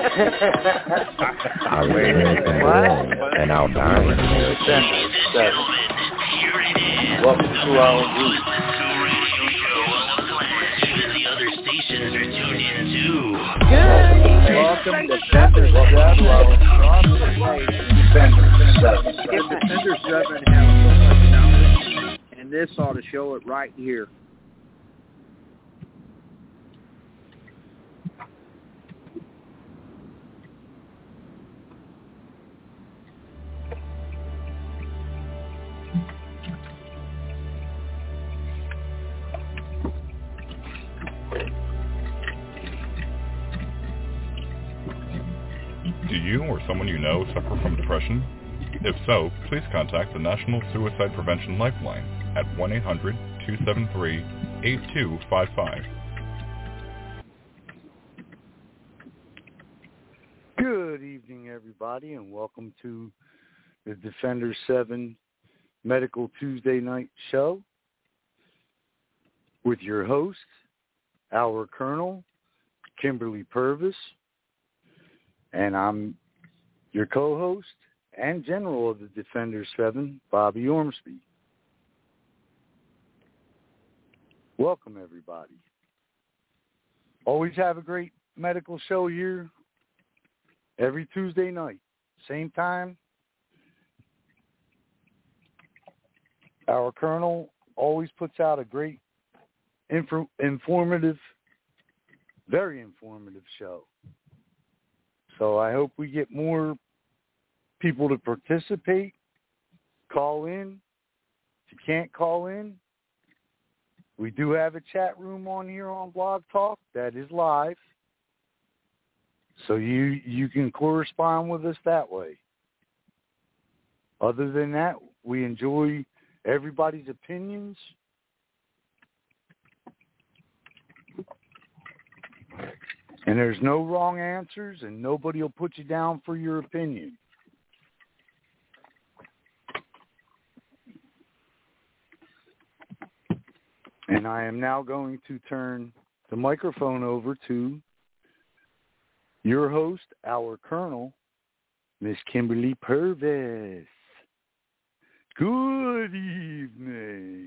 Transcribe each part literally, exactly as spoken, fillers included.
I refrain from warring and I'll die in Defender seven. Welcome to our group. Welcome to Defender seven. Defender seven. If Defender seven has so much knowledge, and this ought to show it right here. Do you or someone you know suffer from depression? If so, please contact the National Suicide Prevention Lifeline at one eight hundred two seven three eight two five five. Good evening, everybody, and welcome to the Defender seven Medical Tuesday Night Show with your host, our Colonel, Kimberly Purvis, and I'm your co-host and general of the Defender seven, Bobby Ormsby. Welcome, everybody. Always have a great medical show here every Tuesday night, same time. Our Colonel always puts out a great, inf- informative, very informative show. So I hope we get more people to participate, call in. If you can't call in, we do have a chat room on here on Blog Talk that is live. So you, you can correspond with us that way. Other than that, we enjoy everybody's opinions. And there's no wrong answers, and nobody will put you down for your opinion. And I am now going to turn the microphone over to your host, our Colonel, Miss Kimberly Purvis. Good evening.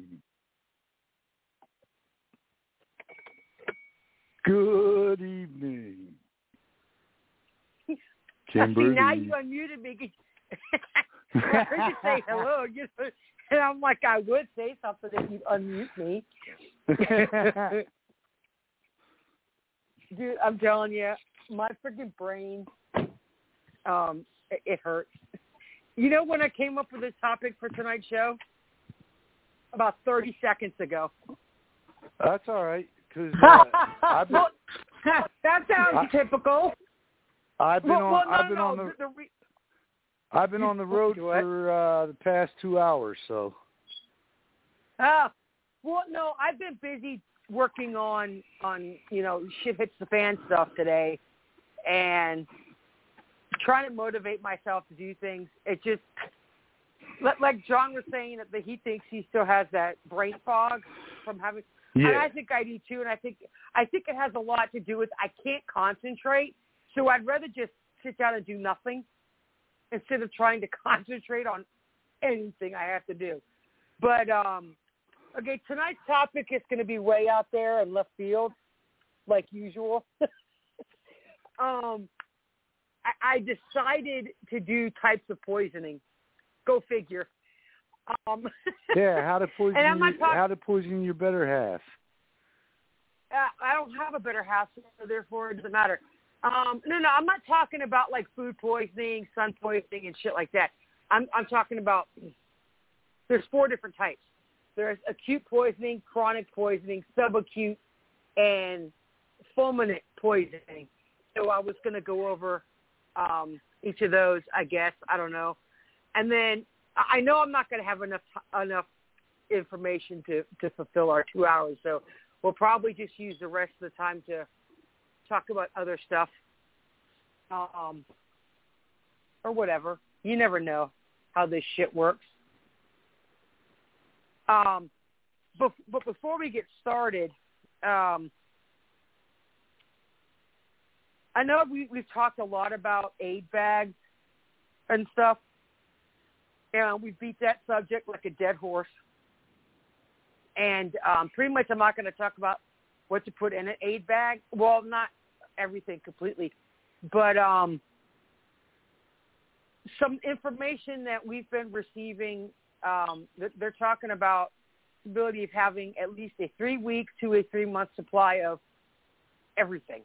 Good evening. Kimberly. Now you unmuted me. I heard you say hello, you know, and I'm like, I would say something if you unmute me. Dude, I'm telling you, my freaking brain, um, it, it hurts. You know when I came up with this topic for tonight's show? About thirty seconds ago. That's all right. Cause, uh, I've been, well, that sounds I, typical. I've been well, on. Well, no, I've been no, on the. the, the re- I've been on the road for uh, the past two hours, so. Ah, well, no, I've been busy working on on you know shit hits the fan stuff today, and trying to motivate myself to do things. It just like John was saying that he thinks he still has that brain fog from having. Yeah. And I think I do too, and I think I think it has a lot to do with I can't concentrate, so I'd rather just sit down and do nothing instead of trying to concentrate on anything I have to do. But um, okay, tonight's topic is going to be way out there in left field, like usual. um, I, I decided to do types of poisoning. Go figure. Um, yeah, how to poison and your, talk- how to poison your better half. Uh, I don't have a better half, so therefore it doesn't matter. Um, no, no, I'm not talking about like food poisoning, sun poisoning, and shit like that. I'm I'm talking about there's four different types. There's acute poisoning, chronic poisoning, subacute, and fulminant poisoning. So I was going to go over um, each of those, I guess. I don't know. And then I know I'm not going to have enough enough information to, to fulfill our two hours, so we'll probably just use the rest of the time to talk about other stuff, um, or whatever. You never know how this shit works. Um, but, but before we get started, um, I know we, we've talked a lot about aid bags and stuff, and we beat that subject like a dead horse. And um, pretty much I'm not going to talk about what to put in an aid bag. Well, not everything completely, but um, some information that we've been receiving, um, they're talking about the ability of having at least a three-week to a three-month supply of everything.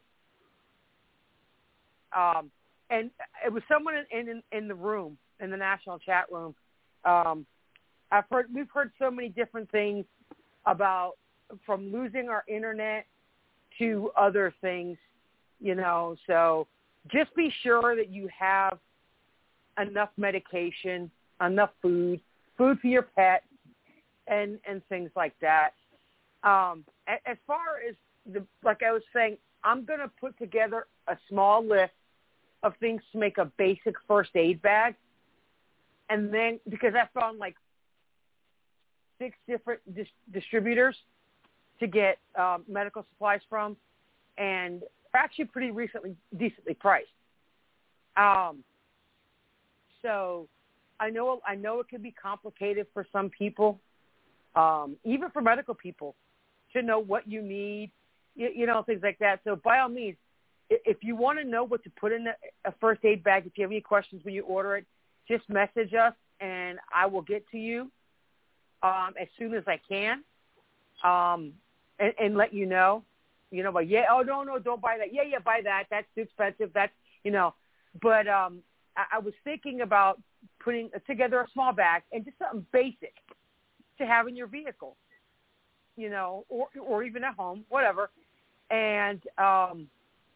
Um, and it was someone in, in in the room, in the national chat room. Um, I've heard we've heard so many different things about from losing our internet to other things, you know. So just be sure that you have enough medication, enough food, food for your pet, and and things like that. Um, as far as the like I was saying, I'm going to put together a small list of things to make a basic first aid bag. And then, because I found like six different dis- distributors to get um, medical supplies from, and actually pretty recently, decently priced. Um, so I know, I know it can be complicated for some people, um, even for medical people, to know what you need, you, you know, things like that. So by all means, if you want to know what to put in a first aid bag, if you have any questions when you order it, just message us and I will get to you um, as soon as I can um, and, and let you know. You know, but yeah, oh, no, no, don't buy that. Yeah, yeah, buy that. That's too expensive. That's, you know. But um, I, I was thinking about putting together a small bag and just something basic to have in your vehicle, you know, or, or even at home, whatever. And um,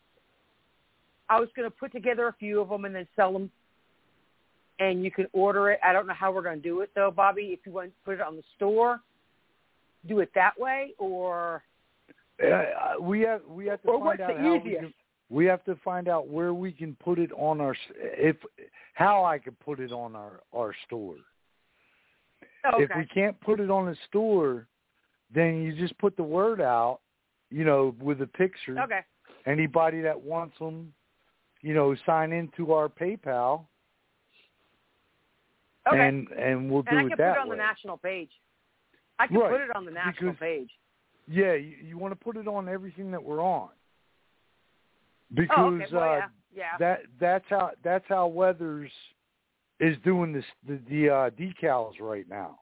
I was going to put together a few of them and then sell them, and you can order it. I don't know how we're going to do it, though, Bobby. If you want to put it on the store, do it that way, or uh, we have we have to or find what's out the how easiest? we can, we have to find out where we can put it on our if how I can put it on our our store. Okay. If we can't put it on the store, then you just put the word out, you know, with a picture. Okay. Anybody that wants them, you know, sign into our PayPal, okay. and and we'll do and I it can that put it on way. the national page. I can right. put it on the national because, page. Yeah, you, you want to put it on everything that we're on, because oh, okay. well, uh, yeah. yeah. that that's how that's how Weathers is doing this the, the uh, decals right now.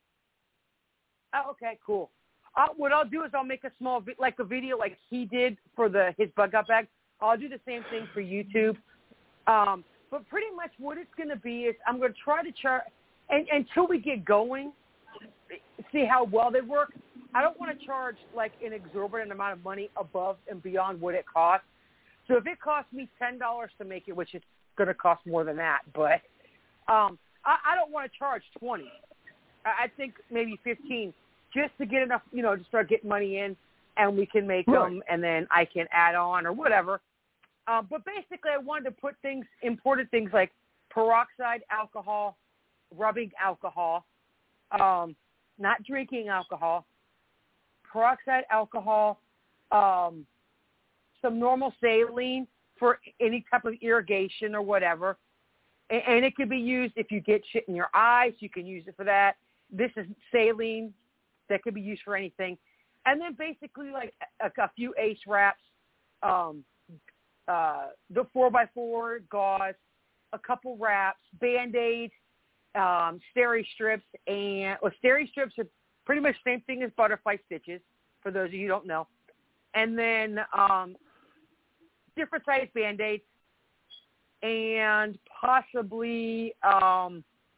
Oh, okay, cool. Uh, what I'll do is I'll make a small, vi- like a video like he did for the his bug out bag. I'll do the same thing for YouTube. Um, but pretty much what it's going to be is I'm going to try to chart, and until we get going, see how well they work. I don't want to charge like an exorbitant amount of money above and beyond what it costs. So if it costs me ten dollars to make it, which is going to cost more than that, but um, I, I don't want to charge twenty. I, I think maybe fifteen. Just to get enough, you know, to start getting money in, and we can make right. them, and then I can add on or whatever. Uh, but basically, I wanted to put things, imported things like peroxide alcohol, rubbing alcohol, um, not drinking alcohol, peroxide alcohol, um, some normal saline for any type of irrigation or whatever. And, and it can be used if you get shit in your eyes. You can use it for that. This is saline. That could be used for anything. And then basically like a, a few ace wraps, um, uh, the four by four gauze, a couple wraps, Band-Aids, um, steri strips, and well, steri strips are pretty much the same thing as butterfly stitches, for those of you who don't know. And then um, different size Band-Aids, and possibly um,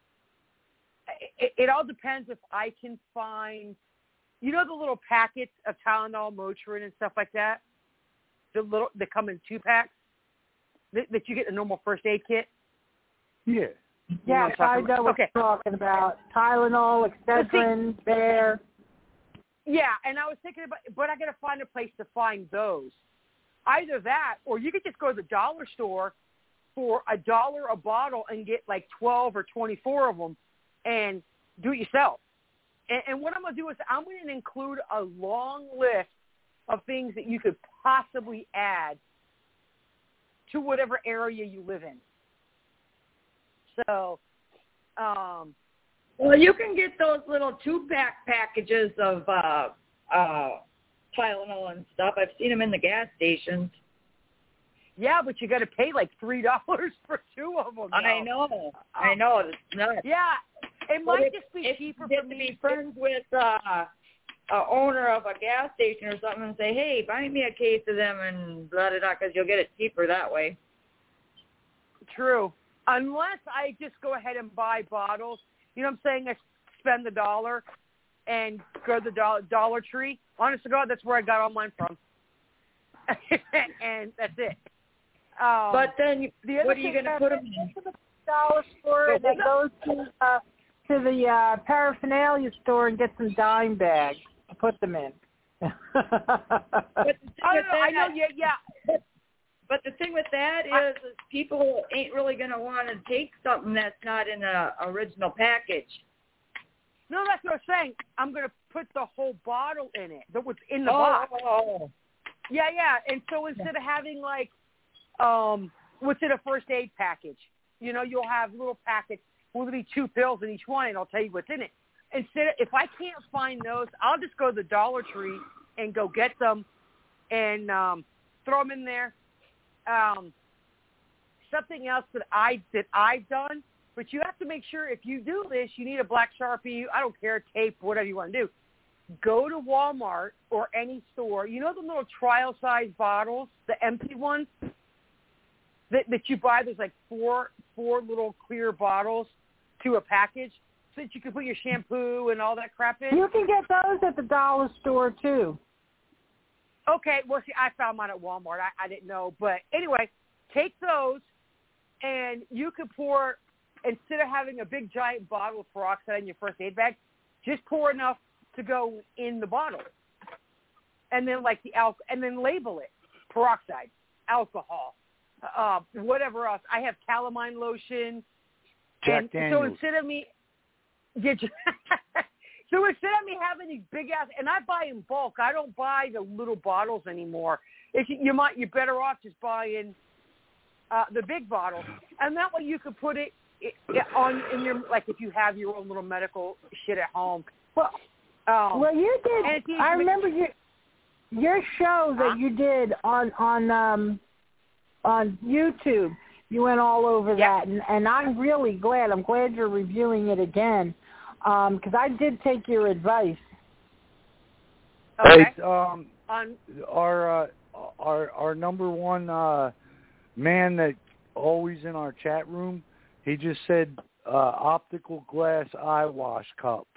it, it all depends if I can find, you know, the little packets of Tylenol, Motrin, and stuff like that. The little that come in two packs that, that you get in a normal first aid kit. Yeah. Yeah, you know I know what okay. you're talking about. Tylenol, Excedrin, Bear. Yeah, and I was thinking about, but I got to find a place to find those. Either that, or you could just go to the dollar store for a dollar a bottle and get like twelve or twenty-four of them and do it yourself. And, and what I'm going to do is I'm going to include a long list of things that you could possibly add to whatever area you live in. So, um, well, you can get those little two-pack packages of uh, uh, Tylenol and stuff. I've seen them in the gas stations. Yeah, but you got to pay like three dollars for two of them. I know. I know. It's nuts. Yeah, it But might if, just be if cheaper you for get me to be friends with uh, a owner of a gas station or something and say, hey, buy me a case of them and blah, blah, blah, because you'll get it cheaper that way. True. Unless I just go ahead and buy bottles. You know what I'm saying? I spend the dollar and go to the Dollar, Dollar Tree. Honest to God, that's where I got all mine from. And that's it. Um, but then, the what are you going to put them in? To the dollar store and then go to, uh, to the uh, paraphernalia store and get some dime bags to put them in. But the thing I, with know, I know, that- yeah, yeah. But, but the thing with that is, is people ain't really going to want to take something that's not in a original package. No, that's what I'm saying. I'm going to put the whole bottle in it, the, what's in the oh, box. Oh, Yeah, yeah. And so instead of having like, um, what's in a first aid package, you know, you'll have little packets. Will be two pills in each one, and I'll tell you what's in it. Instead, of, if I can't find those, I'll just go to the Dollar Tree and go get them and um, throw them in there. Um, something else that I that I've done, but you have to make sure if you do this, you need a black Sharpie. I don't care, tape, whatever you want to do. Go to Walmart or any store. You know the little trial size bottles, the empty ones that that you buy. There's like four four little clear bottles to a package, so that you can put your shampoo and all that crap in. You can get those at the dollar store, too. Okay, well, see, I found mine at Walmart. I, I didn't know. But anyway, take those, and you could pour, instead of having a big giant bottle of peroxide in your first aid bag, just pour enough to go in the bottle. And then, like, the al- and then label it, peroxide, alcohol, uh, whatever else. I have calamine lotion. Jack and Daniels. So instead of me, get you, so instead of me having these big ass, and I buy in bulk. I don't buy the little bottles anymore. If you, you might, you're better off just buying uh, the big bottle, and that way you could put it, it, it on in your, like if you have your own little medical shit at home. Well, um, well, you did. I remember your your show that huh? you did on on um, on YouTube. You went all over Yep. that, and, and I'm really glad. I'm glad you're reviewing it again, because um, I did take your advice. Okay. Hey, um, On our uh, our our number one uh, man that always in our chat room, he just said uh, optical glass eye wash cup.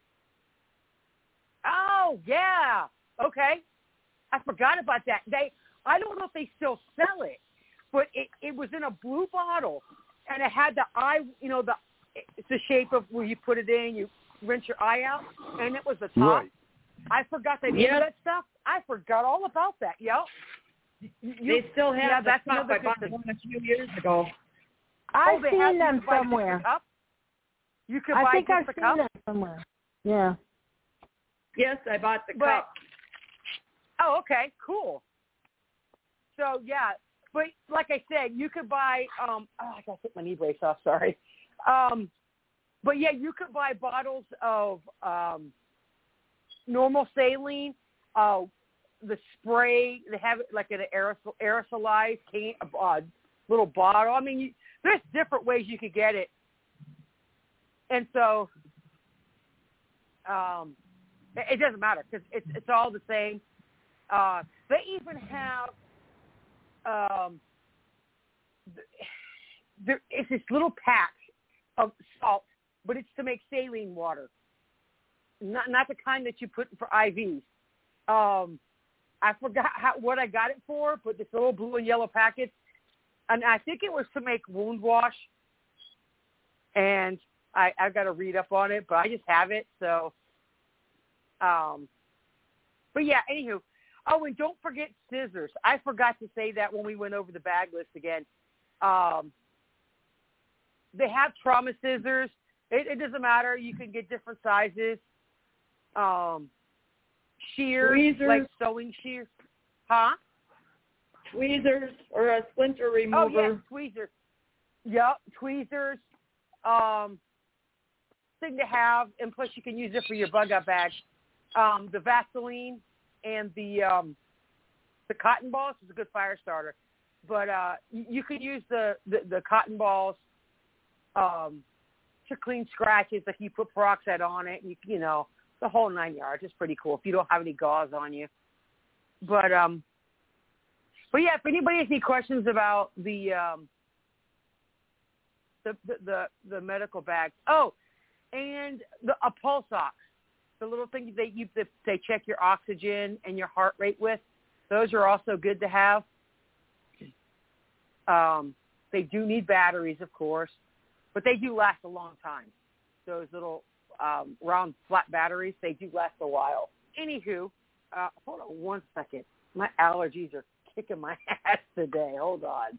Oh yeah. Okay. I forgot about that. They. I don't know if they still sell it, but it, it was in a blue bottle, and it had the eye. You know, the it's the shape of where you put it in. You rinse your eye out, and it was the top. Right. I forgot the name Yep. of that stuff. I forgot all about that. Yep. You, they still have yeah, the that's cup. another I good bought thing. one a few years ago. I've oh, they seen have, them you can buy somewhere. just the cup? You could I buy think just I've the seen cup? them somewhere. Yeah. Yes, I bought the But- cup. Oh, okay, cool. So yeah, but like I said, you could buy. Um, oh, I gotta take my knee brace off. Sorry. Um, but yeah, you could buy bottles of um, normal saline. Uh, the spray they have it like an aerosol, aerosolized can, uh, little bottle. I mean, you, there's different ways you could get it, and so um, it, it doesn't matter because it's it's all the same. Uh, they even have um, there is this little patch of salt, but it's to make saline water, not not the kind that you put for I Vs. Um, I forgot how, what I got it for, but this little blue and yellow packet, and I think it was to make wound wash. And I I've got to read up on it, but I just have it. So, um, but yeah. Anywho. Oh, and don't forget scissors. I forgot to say that when we went over the bag list again. Um, they have trauma scissors. It, it doesn't matter. You can get different sizes. Um, shears, Tweezers. like sewing shears. Huh? tweezers or a splinter remover. Oh, yeah, tweezers. Yep, tweezers. Um, thing to have, and plus you can use it for your bug-out bag. Um, the Vaseline and the um, the cotton balls is a good fire starter. But uh, you, you could use the, the, the cotton balls um, to clean scratches. Like you put peroxide on it, and you, you know, the whole nine yards. It's pretty cool if you don't have any gauze on you. But um, but yeah, if anybody has any questions about the um, the, the the the medical bags, oh, and the a pulse ox, the little thing that you that they check your oxygen and your heart rate with, those are also good to have. Um, they do need batteries, of course, but they do last a long time. Those little um, round flat batteries, they do last a while. Anywho, uh, hold on one second. My allergies are kicking my ass today. Hold on.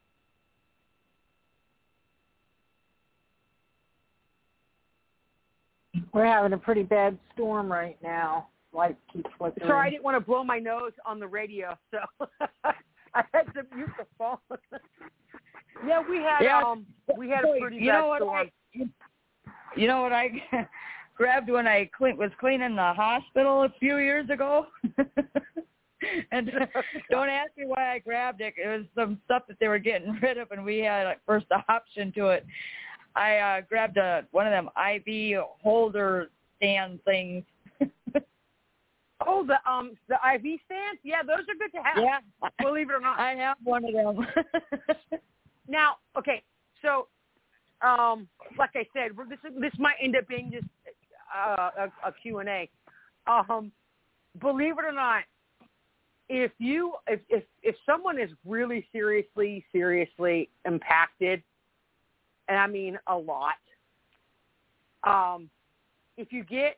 We're having a pretty bad storm right now. Light keeps flickering. Sorry, I didn't want to blow my nose on the radio, so I had to mute the phone. yeah, we had yeah. um we had a pretty you bad know what storm. I, you know what I grabbed when I clean, was cleaning the hospital a few years ago? And don't ask me why I grabbed it. It was some stuff that they were getting rid of, and we had like first option to it. I uh, grabbed a one of them I V holder stand things. Oh, the um the I V stands? Yeah, those are good to have. Yeah, believe it or not, I have one of them. Now, okay, so um, like I said, this this might end up being just uh, a, a Q and A. Um, believe it or not, if you if, if if someone is really seriously seriously impacted, and I mean a lot, um, if you get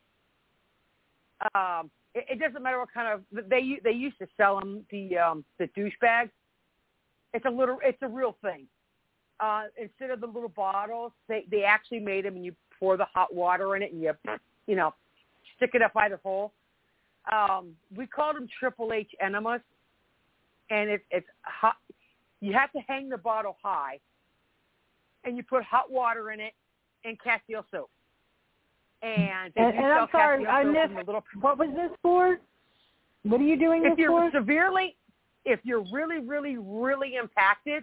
um, it, it doesn't matter what kind of they they used to sell them the um, the douchebags. It's a little it's a real thing. Uh, instead of the little bottles, they they actually made them, and you pour the hot water in it, and you you know stick it up either hole. Um, we called them Triple H enemas, and it, it's hot. You have to hang the bottle high, and you put hot water in it and Castile soap. And, they and, do and sell I'm sorry, Castile I soap missed. in the little... What was this for? What are you doing if this you're for? severely, if you're really, really, really impacted,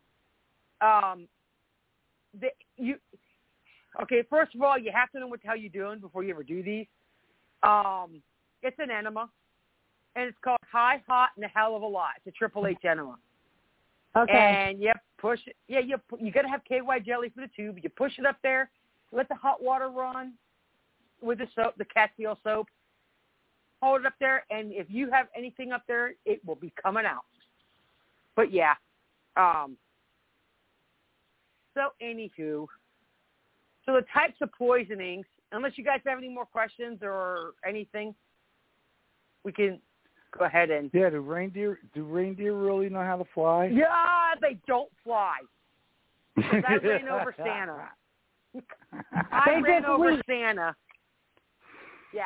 um, the, you okay. First of all, you have to know what the hell you're doing before you ever do these. Um, it's an enema, and it's called High, Hot, and a Hell of a Lot. It's a Triple H enema. Okay. And you push it. Yeah, you you got to have K Y jelly for the tube. You push it up there, let the hot water run with the soap, the Castile soap. Hold it up there, and if you have anything up there, it will be coming out. But yeah. Um, so anywho, so the types of poisonings, unless you guys have any more questions or anything, we can go ahead and... Yeah, do reindeer do reindeer really know how to fly? Yeah, they don't fly. I ran over Santa. I ran over Santa. Yeah.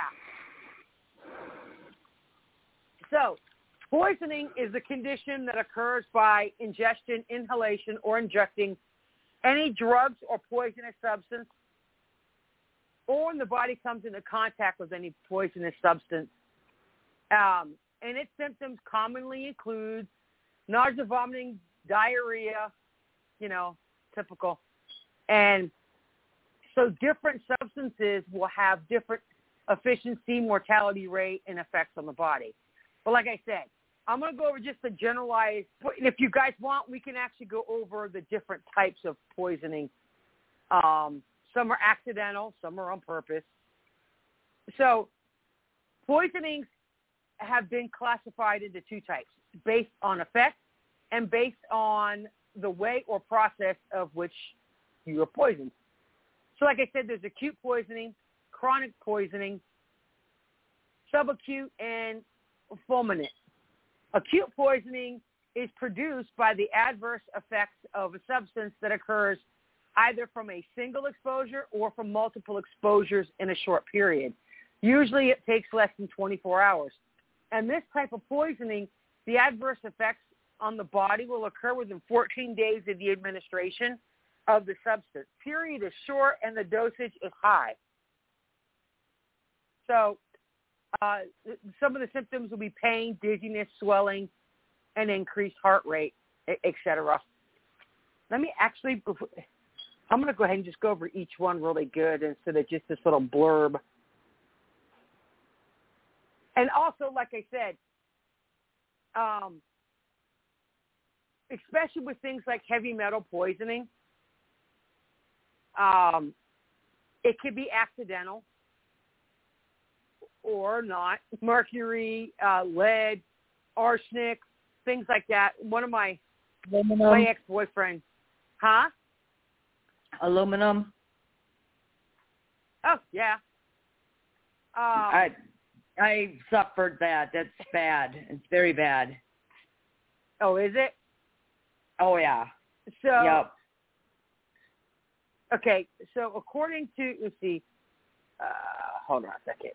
So, poisoning is the condition that occurs by ingestion, inhalation, or injecting any drugs or poisonous substance, or when the body comes into contact with any poisonous substance. Um, and its symptoms commonly include nausea, vomiting, diarrhea, you know, typical. And so different substances will have different efficiency, mortality rate, and effects on the body. But like I said, I'm going to go over just the generalized. If you guys want, we can actually go over the different types of poisoning. Um, some are accidental, some are on purpose. So poisonings have been classified into two types, based on effect and based on the way or process of which you are poisoned. So like I said, there's acute poisoning, chronic poisoning, subacute, and fulminant. Acute poisoning is produced by the adverse effects of a substance that occurs either from a single exposure or from multiple exposures in a short period. Usually it takes less than twenty-four hours. And this type of poisoning, the adverse effects on the body will occur within fourteen days of the administration of the substance. Period is short and the dosage is high. So uh, some of the symptoms will be pain, dizziness, swelling, and increased heart rate, et cetera. Let me actually, I'm going to go ahead and just go over each one really good instead of just this little blurb. And also, like I said, um, especially with things like heavy metal poisoning, um, it could be accidental or not. Mercury, uh, lead, arsenic, things like that. One of my Aluminum. my ex-boyfriend, huh? Aluminum. Oh yeah. Um, I I suffered that. That's bad. It's very bad. oh, is it? Oh yeah. So. Yep. Okay, so according to, let's see, uh, hold on a second.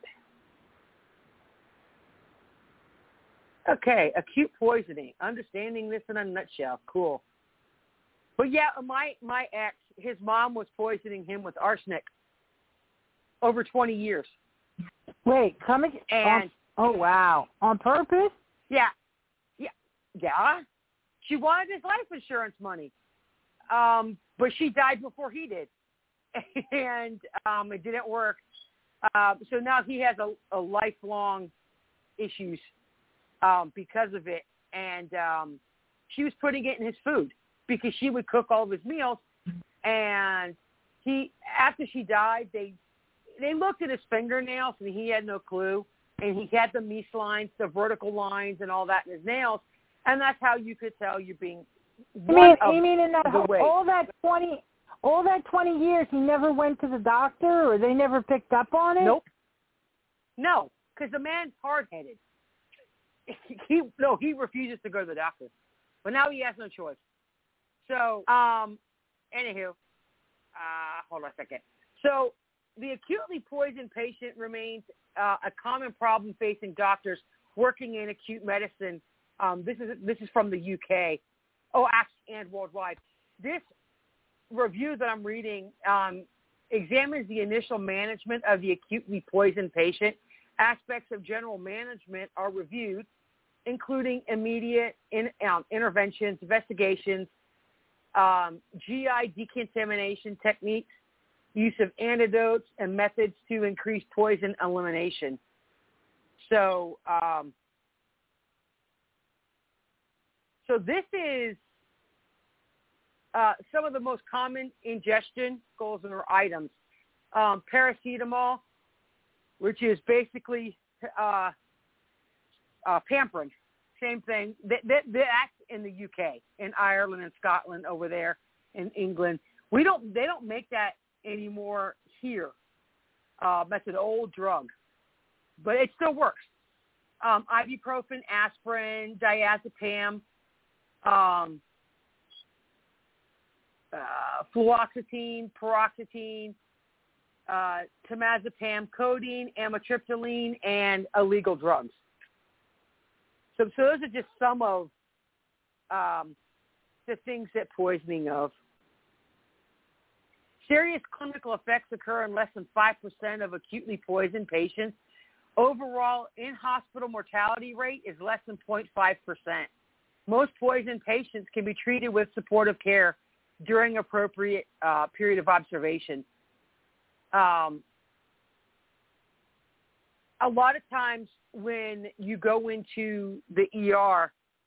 Okay, acute poisoning, understanding this in a nutshell, cool. But yeah, my, my ex, his mom was poisoning him with arsenic over twenty years. Wait, come again? And, oh, wow. On purpose? Yeah, yeah, yeah. She wanted his life insurance money. Um, but she died before he did, and um, it didn't work. Uh, so now he has a, a lifelong issues um, because of it. And um, she was putting it in his food because she would cook all of his meals. And he, after she died, they they looked at his fingernails, and he had no clue. And he had the meese lines, the vertical lines, and all that in his nails. And that's how you could tell you're being. You mean, you mean in that whole, all that twenty, all that twenty years, he never went to the doctor, or they never picked up on it? Nope. No, because the man's hard-headed. He no, he refuses to go to the doctor, but now he has no choice. So, um, anywho, uh, hold on a second. So, the acutely poisoned patient remains uh, a common problem facing doctors working in acute medicine. Um, this is this is from the U K. Oh, actually, and worldwide. This review that I'm reading um, examines the initial management of the acutely poisoned patient. Aspects of general management are reviewed, including immediate in, um, interventions, investigations, um, G I decontamination techniques, use of antidotes, and methods to increase poison elimination. So, um, So this is uh, some of the most common ingestion goals or items. Um, paracetamol, which is basically uh, uh, pampering. Same thing. That, that, that's in the U K, in Ireland and Scotland over there in England. We don't. They don't make that anymore here. Uh, that's an old drug, but it still works. Um, ibuprofen, aspirin, diazepam. Um, uh, fluoxetine, paroxetine, uh, temazepam, codeine, amitriptyline, and illegal drugs. So, so those are just some of um, the things that poisoning of. Serious clinical effects occur in less than five percent of acutely poisoned patients. Overall, in-hospital mortality rate is less than zero point five percent. Most poisoned patients can be treated with supportive care during appropriate uh, period of observation. Um, a lot of times when you go into the E R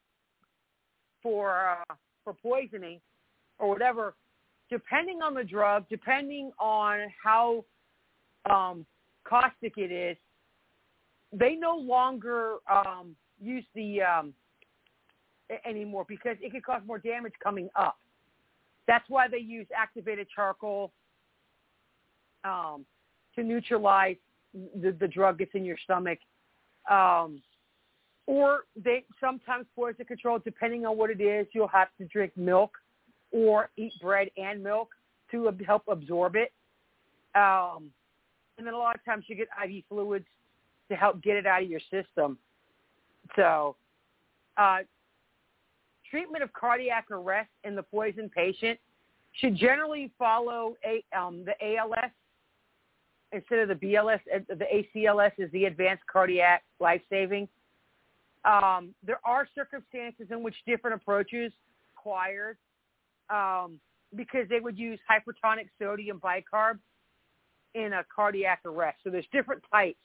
for uh, for poisoning or whatever, depending on the drug, depending on how um, caustic it is, they no longer um, use the um, anymore because it could cause more damage coming up. That's why they use activated charcoal um, to neutralize the, the drug that's in your stomach. Um, or they sometimes poison control, depending on what it is, you'll have to drink milk or eat bread and milk to ab- help absorb it. Um, and then a lot of times you get I V fluids to help get it out of your system. So, uh, treatment of cardiac arrest in the poisoned patient should generally follow a, um, the A L S instead of the B L S. The A C L S is the advanced cardiac life-saving. Um, there are circumstances in which different approaches are required um, because they would use hypertonic sodium bicarb in a cardiac arrest. So there's different types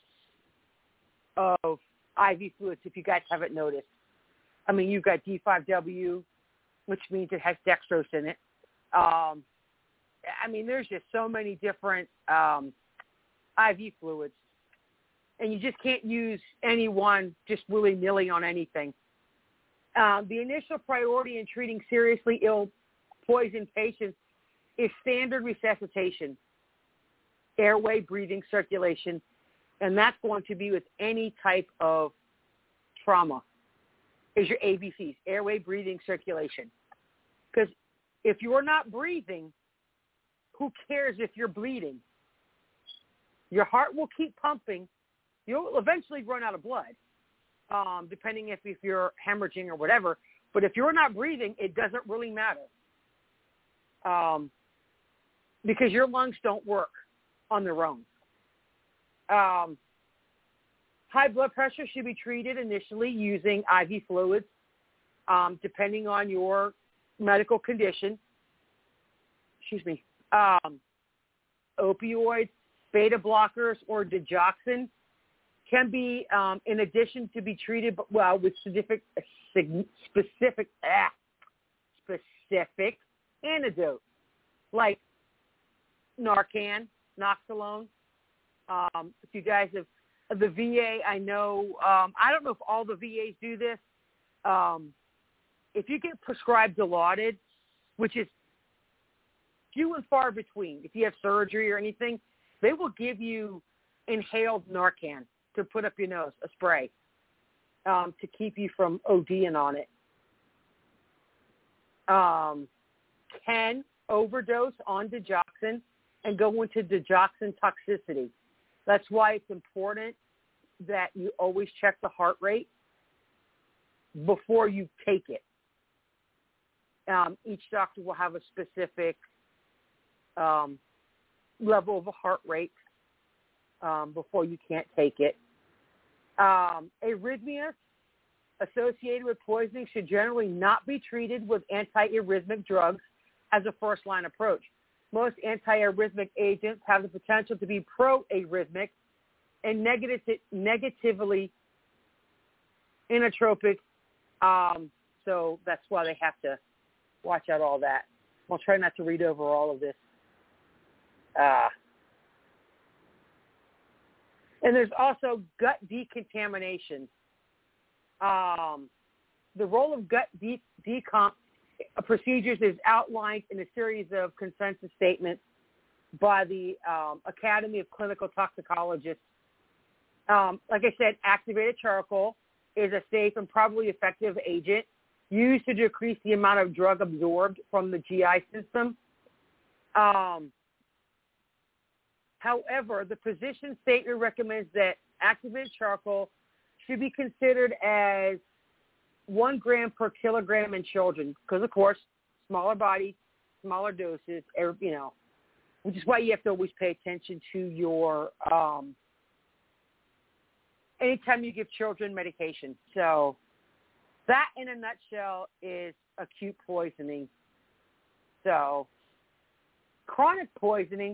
of I V fluids, if you guys haven't noticed. I mean, you've got D five W, which means it has dextrose in it. Um, I mean, there's just so many different um, I V fluids. And you just can't use any one just willy-nilly on anything. Um, the initial priority in treating seriously ill poisoned patients is standard resuscitation, airway, breathing, circulation, and that's going to be with any type of trauma, is your A B Cs, airway, breathing, circulation. Because if you're not breathing, who cares if you're bleeding? Your heart will keep pumping. You'll eventually run out of blood, um, depending if, if you're hemorrhaging or whatever. But if you're not breathing, it doesn't really matter um, because your lungs don't work on their own. Um, high blood pressure should be treated initially using I V fluids, um, depending on your medical condition. Excuse me. Um, opioids, beta blockers, or digoxin can be, um, in addition to be treated, well, with specific, specific, ah, specific antidote, like Narcan, Noxolone. Um, if you guys have, the V A, I know, um, I don't know if all the V As do this. Um, if you get prescribed Dilaudid, which is few and far between, if you have surgery or anything, they will give you inhaled Narcan to put up your nose, a spray, um, to keep you from ODing on it. Um, can overdose on digoxin and go into digoxin toxicity. That's why it's important that you always check the heart rate before you take it. Um, each doctor will have a specific um, level of a heart rate um, before you can't take it. Um, arrhythmias associated with poisoning should generally not be treated with antiarrhythmic drugs as a first-line approach. Most antiarrhythmic agents have the potential to be pro-arrhythmic and negative, negatively inotropic, um, so that's why they have to watch out all that. I'll try not to read over all of this. Uh, and there's also gut decontamination. Um, the role of gut de- decomp procedures is outlined in a series of consensus statements by the um, Academy of Clinical Toxicologists. Um, like I said, activated charcoal is a safe and probably effective agent used to decrease the amount of drug absorbed from the G I system. Um, however, the physician statement recommends that activated charcoal should be considered as one gram per kilogram in children, because of course, smaller body, smaller doses, you know, which is why you have to always pay attention to your, um, anytime you give children medication. So that in a nutshell is acute poisoning. So chronic poisoning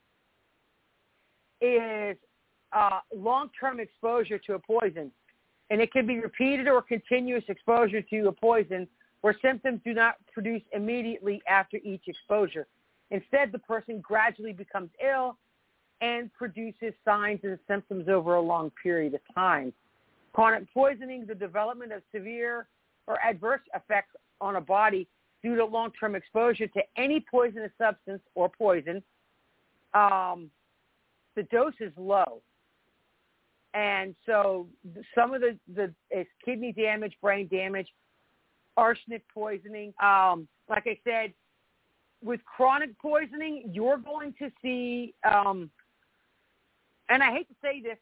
is uh, long-term exposure to a poison. And it can be repeated or continuous exposure to a poison where symptoms do not produce immediately after each exposure. Instead, the person gradually becomes ill and produces signs and symptoms over a long period of time. Chronic poisoning is the development of severe or adverse effects on a body due to long-term exposure to any poisonous substance or poison. Um, the dose is low. And so some of the, the is kidney damage, brain damage, arsenic poisoning. Um, like I said, with chronic poisoning, you're going to see, um, and I hate to say this,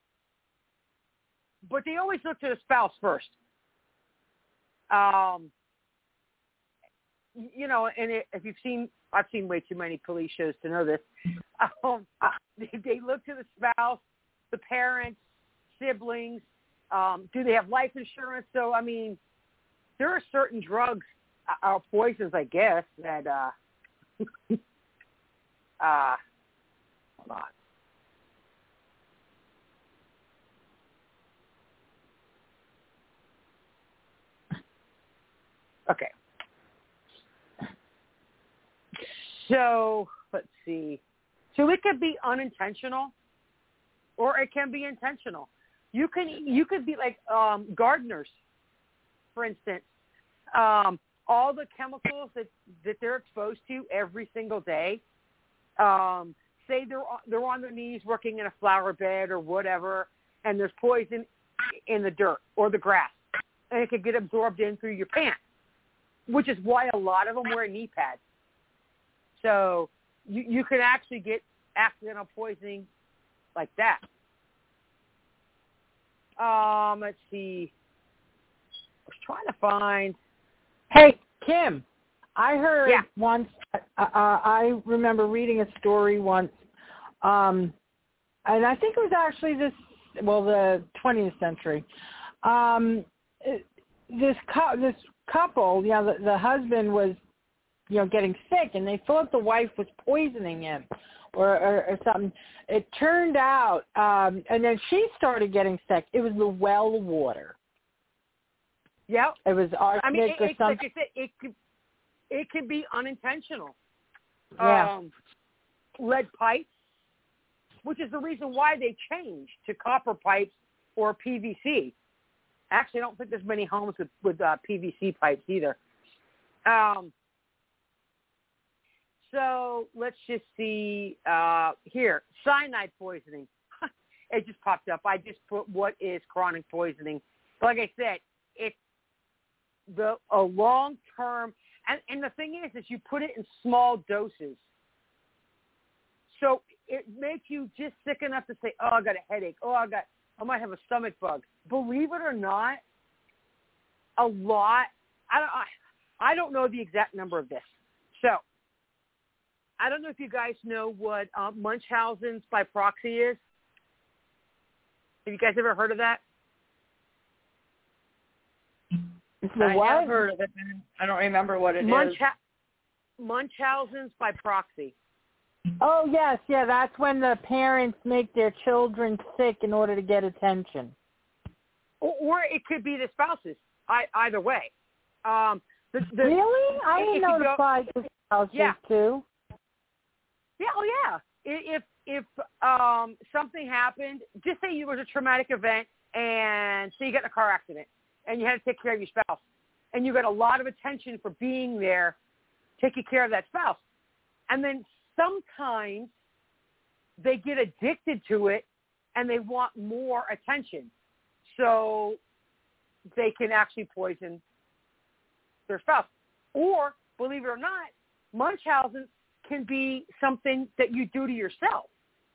but they always look to the spouse first. Um, you know, and it, if you've seen, I've seen way too many police shows to know this. Um, they, they look to the spouse, the parents, siblings. Um, do they have life insurance? So, I mean, there are certain drugs, uh, poisons, I guess, that, uh, uh, hold on. Okay. So, let's see. So it could be unintentional or it can be intentional. You can you could be like um, gardeners, for instance. Um, all the chemicals that, that they're exposed to every single day. Um, say they're they're on their knees working in a flower bed or whatever, and there's poison in the dirt or the grass, and it could get absorbed in through your pants, which is why a lot of them wear knee pads. So you you can actually get accidental poisoning like that. Um, let's see. I was trying to find. Hey, Kim, I heard yeah. once, uh, uh, I remember reading a story once, um, and I think it was actually this, well, the twentieth century. Um, this cu- this couple, you know, the, the husband was, you know, getting sick, and they thought the wife was poisoning him or, or, or something. It turned out, um, and then she started getting sick. It was the well water. Yep. It was arsenic I mean, it, or it, something. like I said, it could, it can be unintentional. Yeah. Um, lead pipes, which is the reason why they changed to copper pipes or P V C. Actually, I don't think there's many homes with, with uh, P V C pipes either. Um, so let's just see uh, here. Cyanide poisoning. It just popped up. I just put what is chronic poisoning. But like I said, it's the a long-term, and, and the thing is, is you put it in small doses. So it makes you just sick enough to say, oh, I got a headache. Oh, I got, I might have a stomach bug. Believe it or not, a lot, I don't, I, I don't know the exact number of this. So I don't know if you guys know what uh, Munchausen's by proxy is. Have you guys ever heard of that? The I what? have heard of it. I don't remember what it Munch- is. Munchausen's by proxy. Oh, yes, yeah, that's when the parents make their children sick in order to get attention. Or, or it could be the spouses, I, either way. Um, the, the, really? I it, didn't it know could the go, spouses spouses yeah. too. Yeah, oh yeah. If if um, something happened, just say it was a traumatic event, and say you got in a car accident, and you had to take care of your spouse, and you got a lot of attention for being there, taking care of that spouse, and then sometimes they get addicted to it, and they want more attention, so they can actually poison their spouse. Or, believe it or not, Munchausen can be something that you do to yourself.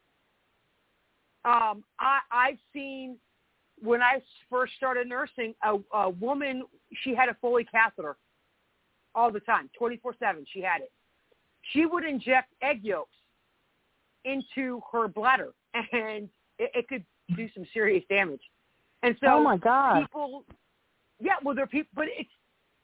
Um, I, I've seen, when I first started nursing, a, a woman, she had a Foley catheter all the time, twenty-four seven, she had it. She would inject egg yolks into her bladder, and it, it could do some serious damage. And so oh my God. people, yeah, well, there are people, but it's,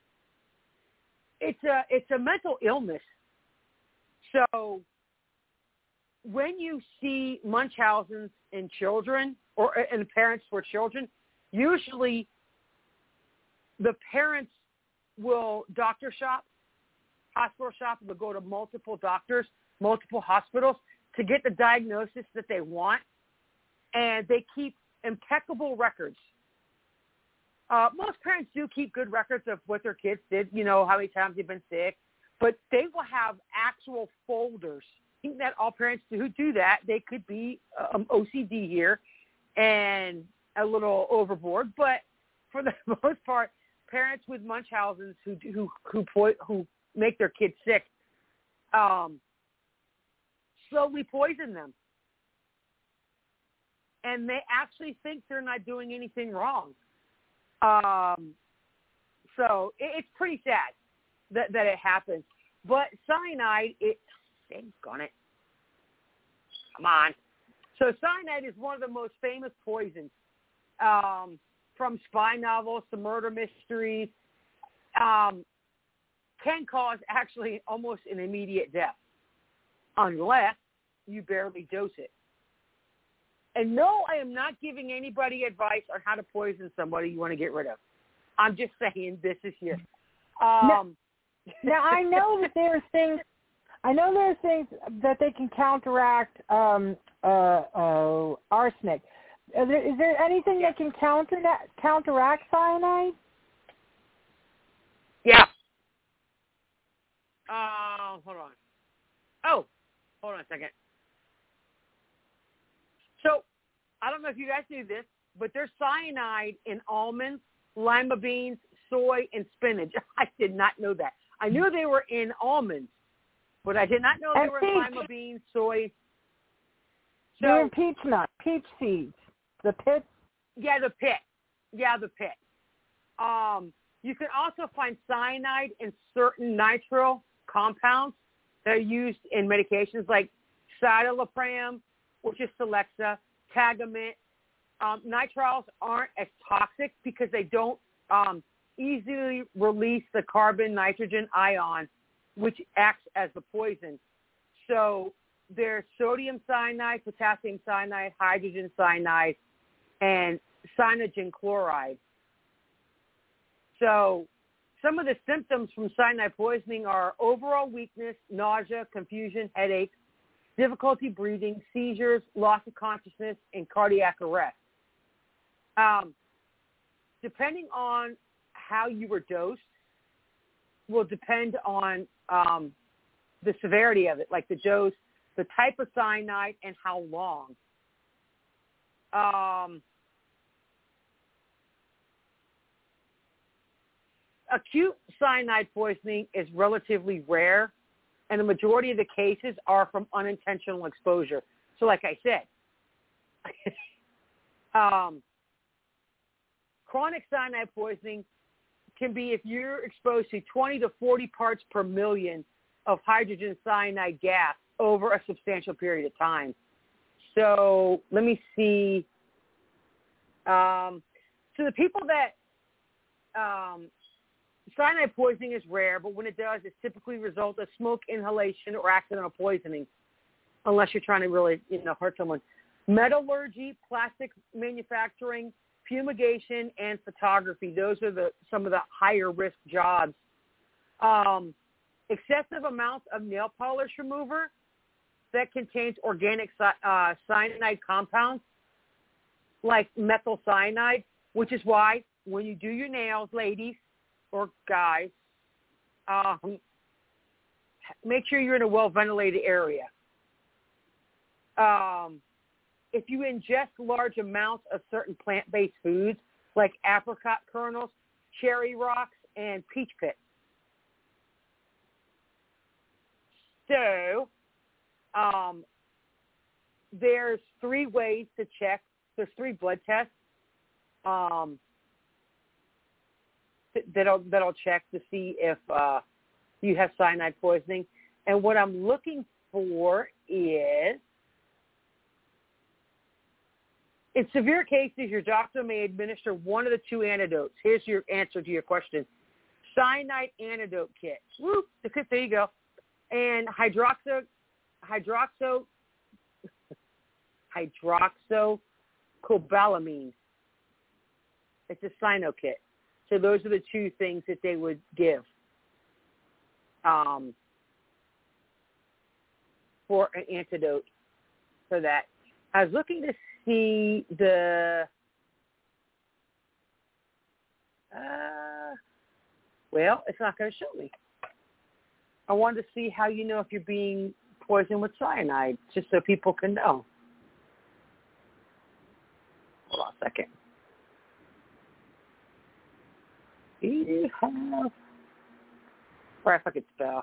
it's a, it's a mental illness. So when you see Munchausen's in children or in parents for children, usually the parents will doctor shop, hospital shop, they'll go to multiple doctors, multiple hospitals to get the diagnosis that they want, and they keep impeccable records. Uh, most parents do keep good records of what their kids did, you know, how many times they've been sick, but they will have actual folders. I think that all parents who do that, they could be um, O C D here and a little overboard, but for the most part, parents with Munchausen's who who who, po- who make their kids sick um, slowly poison them, and they actually think they're not doing anything wrong. Um, so it, it's pretty sad. that, that it happens. But cyanide, it, dang on it. Come on. So cyanide is one of the most famous poisons, um, from spy novels to murder mysteries. Um, can cause actually almost an immediate death unless you barely dose it. And no, I am not giving anybody advice on how to poison somebody you want to get rid of. I'm just saying this is here. Um, now, now, I know that there's things, I know there's things that they can counteract um, uh, uh, arsenic. Is there, is there anything yeah. that can counter that, counteract cyanide? Yeah. Uh, hold on. Oh, hold on a second. So, I don't know if you guys knew this, but there's cyanide in almonds, lima beans, soy, and spinach. I did not know that. I knew they were in almonds, but I did not know they and were peach. in lima beans, soy. So, They're in peach nuts, peach seeds, the pits. Yeah, the pit. Yeah, the pit. Um, you can also find cyanide in certain nitrile compounds that are used in medications like citalopram, which is Celexa, Tagamet. Um, nitriles aren't as toxic because they don't um, easily release the carbon-nitrogen ion, which acts as the poison. So there's sodium cyanide, potassium cyanide, hydrogen cyanide, and cyanogen chloride. So some of the symptoms from cyanide poisoning are overall weakness, nausea, confusion, headache, difficulty breathing, seizures, loss of consciousness, and cardiac arrest. Um, depending on how you were dosed will depend on um, the severity of it, like the dose, the type of cyanide, and how long. Um, acute cyanide poisoning is relatively rare, and the majority of the cases are from unintentional exposure. So like I said, um, chronic cyanide poisoning can be if you're exposed to twenty to forty parts per million of hydrogen cyanide gas over a substantial period of time. So let me see. Um, so the people that um, cyanide poisoning is rare, but when it does, it typically results in smoke inhalation or accidental poisoning, unless you're trying to really, you know, hurt someone. Metallurgy, plastic manufacturing, fumigation, and photography. Those are the some of the higher risk jobs. Um, excessive amounts of nail polish remover that contains organic uh, cyanide compounds like methyl cyanide, which is why when you do your nails, ladies or guys, um, make sure you're in a well-ventilated area. Um, if you ingest large amounts of certain plant-based foods like apricot kernels, cherry rocks, and peach pits. So um, there's three ways to check. There's three blood tests um, that'll, that'll check to see if uh, you have cyanide poisoning. And what I'm looking for is, in severe cases, your doctor may administer one of the two antidotes. Here's your answer to your question. Cyanide antidote kit. Whoop, there you go. And hydroxo, hydroxo, hydroxycobalamin. It's a cyano kit. So those are the two things that they would give um, for an antidote for that. I was looking to see the, uh, well, it's not going to show me. I wanted to see how you know if you're being poisoned with cyanide, just so people can know. Hold on a second. Do you have, or if I could spell.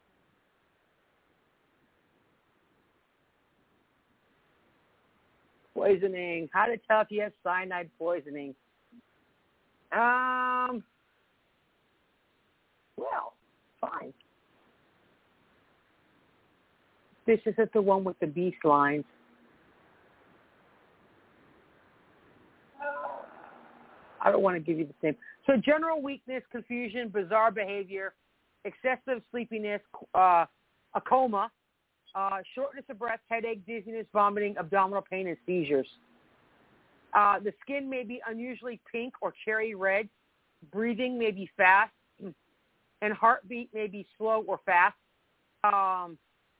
Poisoning. How to tell if you have cyanide poisoning. Um. Well, This isn't the one with the beast lines. I don't want to give you the same. So general weakness, confusion, bizarre behavior, excessive sleepiness, uh, a coma, uh, shortness of breath, headache, dizziness, vomiting, abdominal pain, and seizures. Uh, the skin may be unusually pink or cherry red. Breathing may be fast, and heartbeat may be slow or fast. Um,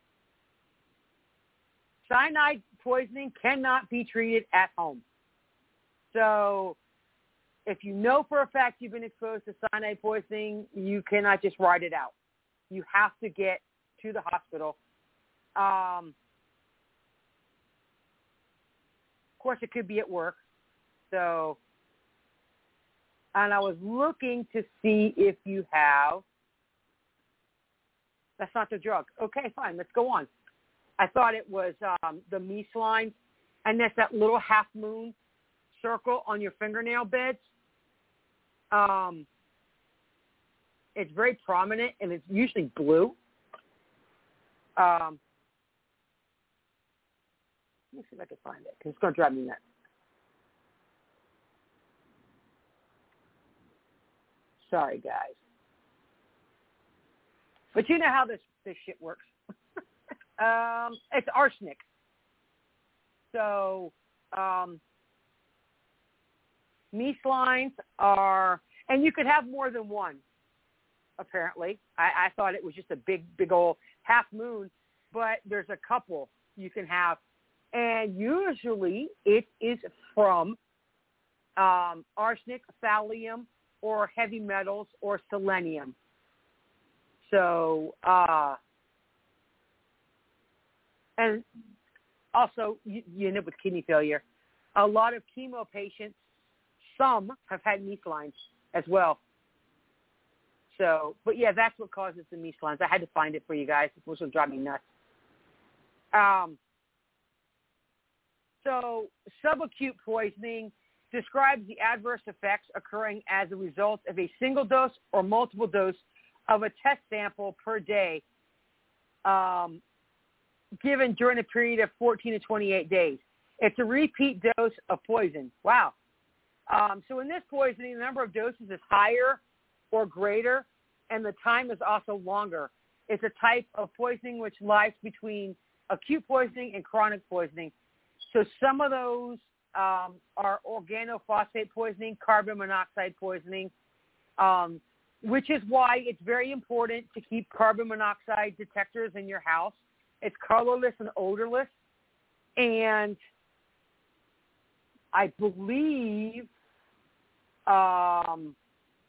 cyanide poisoning cannot be treated at home. So if you know for a fact you've been exposed to cyanide poisoning, you cannot just ride it out. You have to get to the hospital. Um, of course, it could be at work. So, and I was looking to see if you have, that's not the drug. Okay, fine, let's go on. I thought it was um, the meese lines, and that's that little half moon circle on your fingernail beds. Um, it's very prominent, and it's usually blue. Um, let me see if I can find it, because it's going to drive me nuts. Sorry, guys. But you know how this, this shit works. um, it's arsenic. So, um, meese lines are, and you could have more than one, apparently. I, I thought it was just a big, big old half moon, but there's a couple you can have. And usually it is from um, arsenic, thallium, or heavy metals, or selenium. So, uh, and also you, you end up with kidney failure. A lot of chemo patients, some have had meese lines as well. So, but yeah, that's what causes the meese lines. I had to find it for you guys. It was going to drive me nuts. Um, so subacute poisoning describes the adverse effects occurring as a result of a single dose or multiple dose of a test sample per day um, given during a period of fourteen to twenty-eight days. It's a repeat dose of poison. Wow. Um, so in this poisoning, the number of doses is higher or greater, and the time is also longer. It's a type of poisoning which lies between acute poisoning and chronic poisoning. So some of those um, are organophosphate poisoning, carbon monoxide poisoning, um, which is why it's very important to keep carbon monoxide detectors in your house. It's colorless and odorless. And I believe, um,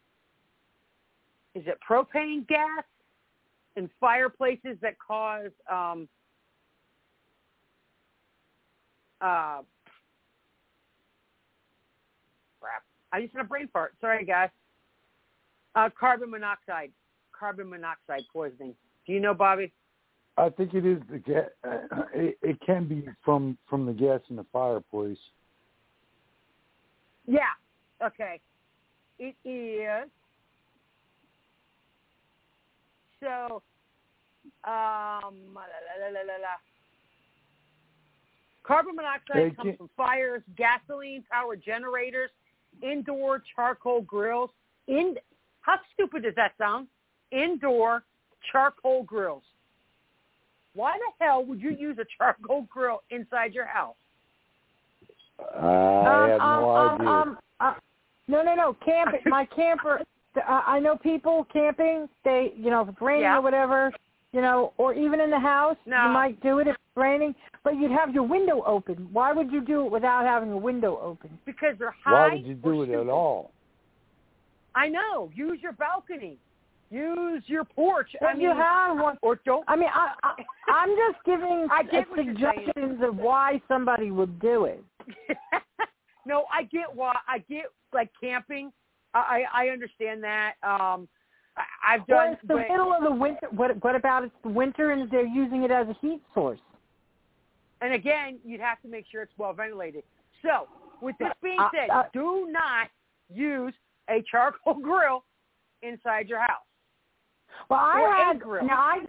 is it propane gas in fireplaces that cause um, uh, crap. I just had a brain fart. Sorry, guys. Uh, carbon monoxide. Carbon monoxide poisoning. Do you know, Bobby? I think it is the gas. It, it can be from, from the gas in the fireplace. Yeah. Okay. It is. So, um, la, la, la, la, la. Carbon monoxide Hey, comes can- from fires, gasoline-powered generators, indoor charcoal grills. In how stupid does that sound? Indoor charcoal grills. Why the hell would you use a charcoal grill inside your house? I have um, no um, idea. Um, uh, no, no, no. Camp. My camper. Uh, I know people camping. They, you know, if it's raining Yeah. or whatever, you know, or even in the house, No. you might do it if it's raining. But you'd have your window open. Why would you do it without having a window open? Because they're high. Why would you or do it stupid. at all? I know. Use your balcony. Use your porch. Well, I mean, you have one. or don't. I mean, I, I, I'm just giving I get what you're saying. suggestions of why somebody would do it. No, I get why. I get like camping. I I understand that. Um, I, I've Or done. it's the but, middle of the winter. What, what about it's the winter and they're using it as a heat source? and again, you'd have to make sure it's well ventilated. So, with this being Uh, said, uh, do not use a charcoal grill inside your house. Well, I Or a had grill. now I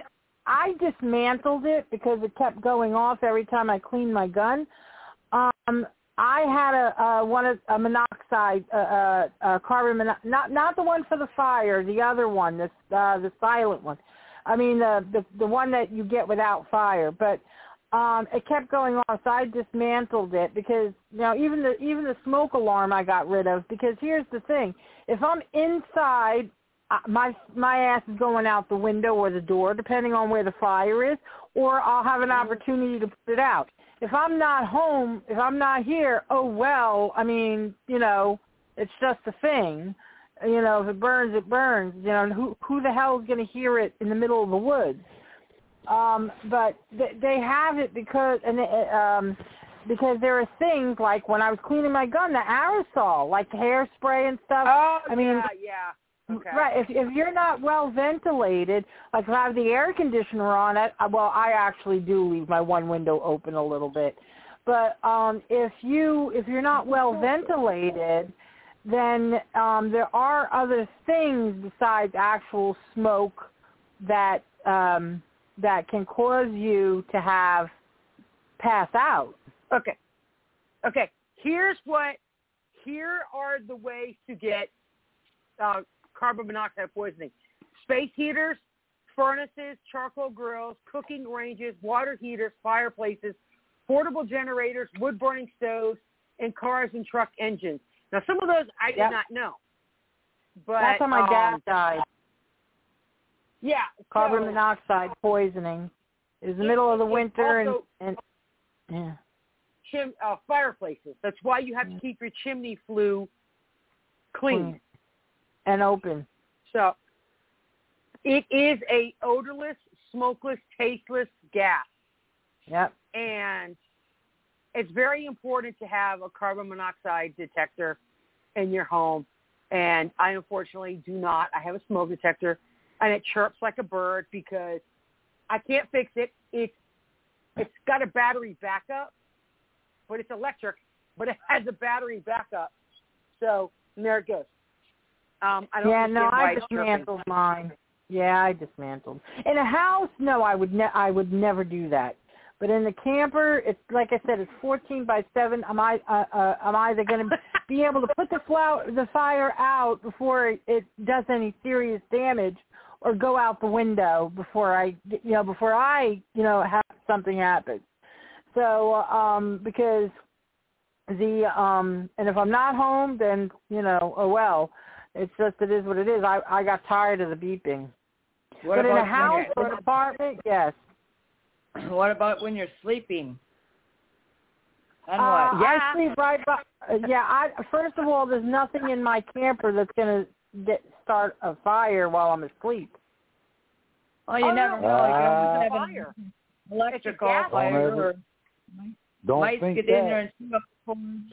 I dismantled it because it kept going off every time I cleaned my gun. Um, I had a, a one of a monoxide, uh, uh, uh, carbon mono- not not the one for the fire, the other one, this uh, the silent one. I mean the, the the one that you get without fire, but um, it kept going off. So I dismantled it because you know even the even the smoke alarm I got rid of, because here's the thing: if I'm inside, uh, my my ass is going out the window or the door, depending on where the fire is, or I'll have an opportunity to put it out. If I'm not home, if I'm not here, oh, well, I mean, you know, it's just a thing. You know, if it burns, it burns. You know, and who who the hell is going to hear it in the middle of the woods? Um, but th- they have it because, and it, um, because there are things like when I was cleaning my gun, the aerosol, like hairspray and stuff. Oh, I mean, yeah, yeah. Okay. Right. If if you're not well ventilated, like if I have the air conditioner on it, well, I actually do leave my one window open a little bit. But um, if you if you're not well ventilated, then um, there are other things besides actual smoke that um, that can cause you to have pass out. Okay. Okay. Here's what. Here are the ways to get Uh, carbon monoxide poisoning: space heaters, furnaces, charcoal grills, cooking ranges, water heaters, fireplaces, portable generators, wood-burning stoves, and cars and truck engines. Now, some of those I did yep. not know. But, That's how my um, dad died. Yeah. Carbon so, monoxide poisoning. It was the it, middle of the it winter, also, and, and yeah. Chim, uh, fireplaces. That's why you have to keep your chimney flue clean. clean. And open. So it is a odorless, smokeless, tasteless gas. Yep. And it's very important to have a carbon monoxide detector in your home. And I unfortunately do not. I have a smoke detector, and it chirps like a bird because I can't fix it. It's it's got a battery backup, but it's electric, but it has a battery backup. So there it goes. Um, I don't yeah, no, why I it's dismantled chirping. mine. Yeah, I dismantled. In a house, no, I would ne- I would never do that. But in the camper, it's like I said, it's fourteen by seven. Am I uh, uh, am I either going to be able to put the flower, the fire out before it, it does any serious damage, or go out the window before I you know before I you know have something happen? So um, because the um, and if I'm not home, then you know oh well. It's just, it is what it is. I I got tired of the beeping. What but in about a house when or an apartment, yes. What about when you're sleeping? And Uh, what? Yeah. I sleep right by. Uh, yeah. I first of all, there's nothing in my camper that's gonna get start a fire while I'm asleep. Oh, you Oh, never no, know. Uh, You can have fire. an electrical gas fire, fire. or Don't mice think get that. in there and see up the cords.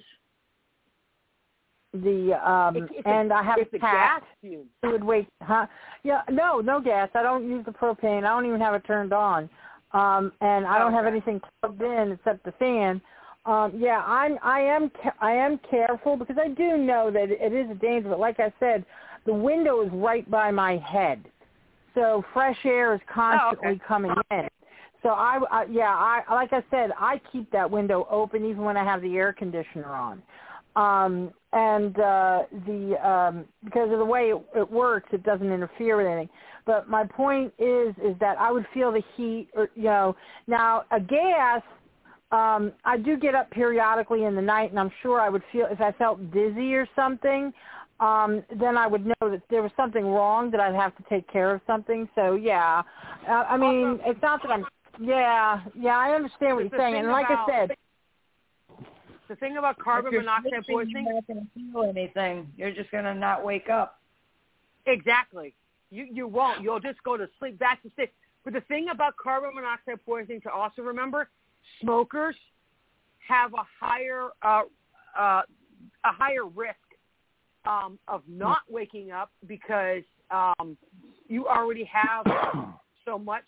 The um It's, it's and a, I have it's a a cat gas fume. who would wait. Huh? Yeah. No, no gas. I don't use the propane. I don't even have it turned on. Um, and I don't have Okay. anything plugged in except the fan. Um, yeah, I'm. I am. I am careful because I do know that it is a danger. But like I said, the window is right by my head, so fresh air is constantly Oh, okay. coming in. So I, I, yeah, I like I said, I keep that window open even when I have the air conditioner on. Um, and uh, the um, because of the way it, it works, it doesn't interfere with anything. But my point is, is that I would feel the heat, or you know, now a gas. Um, I do get up periodically in the night, and I'm sure I would feel if I felt dizzy or something. Um, then I would know that there was something wrong, that I'd have to take care of something. So yeah, uh, I mean, Also, it's not that I'm. Yeah, yeah, I understand what the you're saying, thing and like about- I said. The thing about carbon If you're monoxide sleeping, poisoning, you're not going to feel anything. You're just going to not wake up. exactly. You you won't. You'll just go to sleep. That's the thing. But the thing about carbon monoxide poisoning to also remember, smokers have a higher uh, uh, a higher risk um, of not waking up because um, you already have so much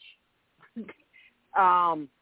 um,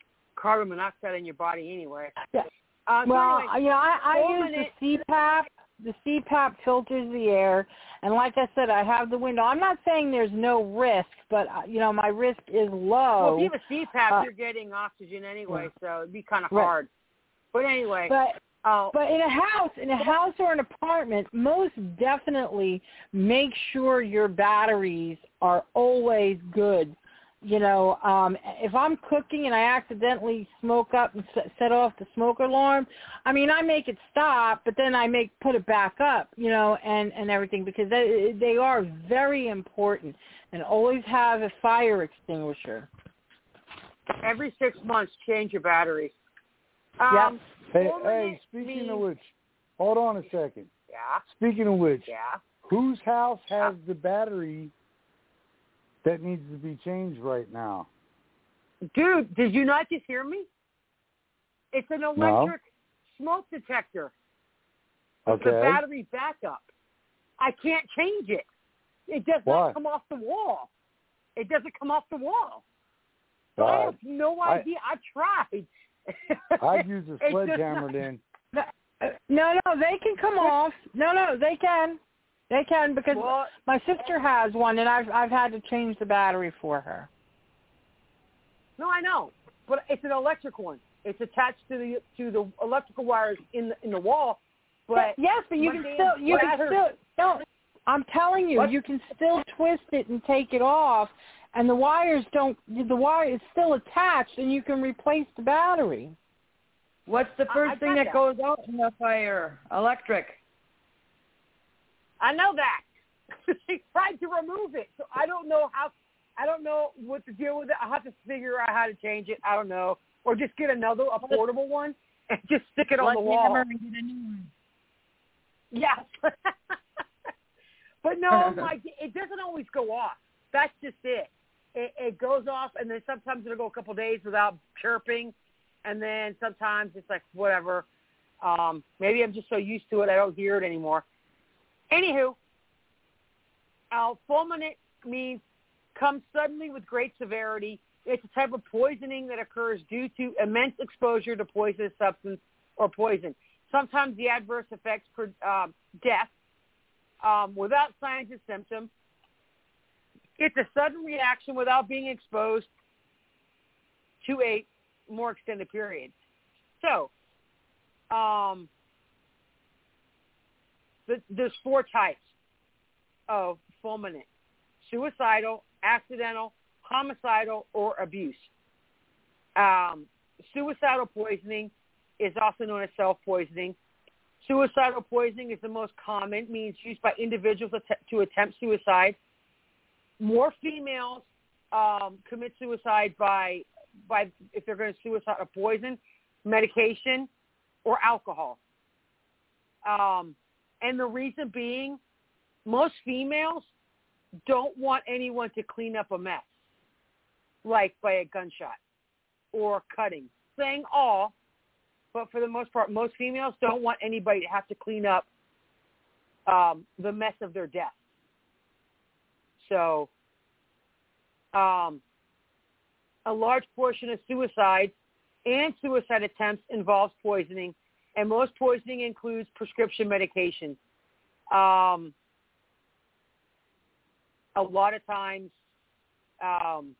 carbon monoxide in your body anyway. Yeah. Uh, so Well, anyway, you know, I, I use minute. the C PAP. the C PAP filters the air, and like I said, I have the window. I'm not saying there's no risk, but uh, you know, my risk is low. Well, if you have a C PAP, uh, you're getting oxygen anyway, so it'd be kind of right. hard. But anyway, but uh, but in a house, in a house or an apartment, most definitely make sure your batteries are always good. You know, um, if I'm cooking and I accidentally smoke up and set off the smoke alarm, I mean, I make it stop, but then I make put it back up, you know, and, and everything, because they, they are very important. And always have a fire extinguisher. Every six months, change your batteries. Um, yep. Hey, hey, speaking means, of which, hold on a second. Yeah. Speaking of which, yeah. whose house has the battery that needs to be changed right now? Dude, did you not just hear me? It's an electric no. smoke detector. Okay. The battery backup. I can't change it. It does Why? not come off the wall. It doesn't come off the wall. Uh, I have no idea. I, I tried. I'd use a sledgehammer then. No, no, they can come off. No, no, they can. They can, because well, my sister has one, and I've I've had to change the battery for her. No, I know, but it's an electric one. It's attached to the to the electrical wires in the in the wall. But yes, but you can still you can still no. I'm telling you, what? you can still twist it and take it off, and the wires don't. The wire is still attached, and you can replace the battery. What's the first I, I thing that, that goes out in the fire? Electric. I know that. She tried to remove it, so I don't know how. I don't know what to deal with it. I'll have to figure out how to change it. I don't know, or just get another a portable one and just stick it on the wall. And get a new one. Yes. But no, like it doesn't always go off. That's just it. It, it goes off, and then sometimes it'll go a couple of days without chirping, and then sometimes it's like whatever. Um, maybe I'm just so used to it I don't hear it anymore. Anywho, uh, fulminant means comes suddenly with great severity. It's a type of poisoning that occurs due to immense exposure to poisonous substance or poison. Sometimes the adverse effects for uh, death um, without signs and symptoms. It's a sudden reaction without being exposed to a more extended period. So, um, the, there's four types of fulminant: suicidal, accidental, homicidal, or abuse. Um, suicidal poisoning is also known as self-poisoning. Suicidal poisoning is the most common, means used by individuals to attempt suicide. More females um, commit suicide by, by if they're going to suicide or poison, medication, or alcohol. Um, and the reason being, most females don't want anyone to clean up a mess, like by a gunshot or cutting. Saying all, but for the most part, most females don't want anybody to have to clean up um, the mess of their death. So um, a large portion of suicides and suicide attempts involves poisoning, and most poisoning includes prescription medication. Um, a lot of times um,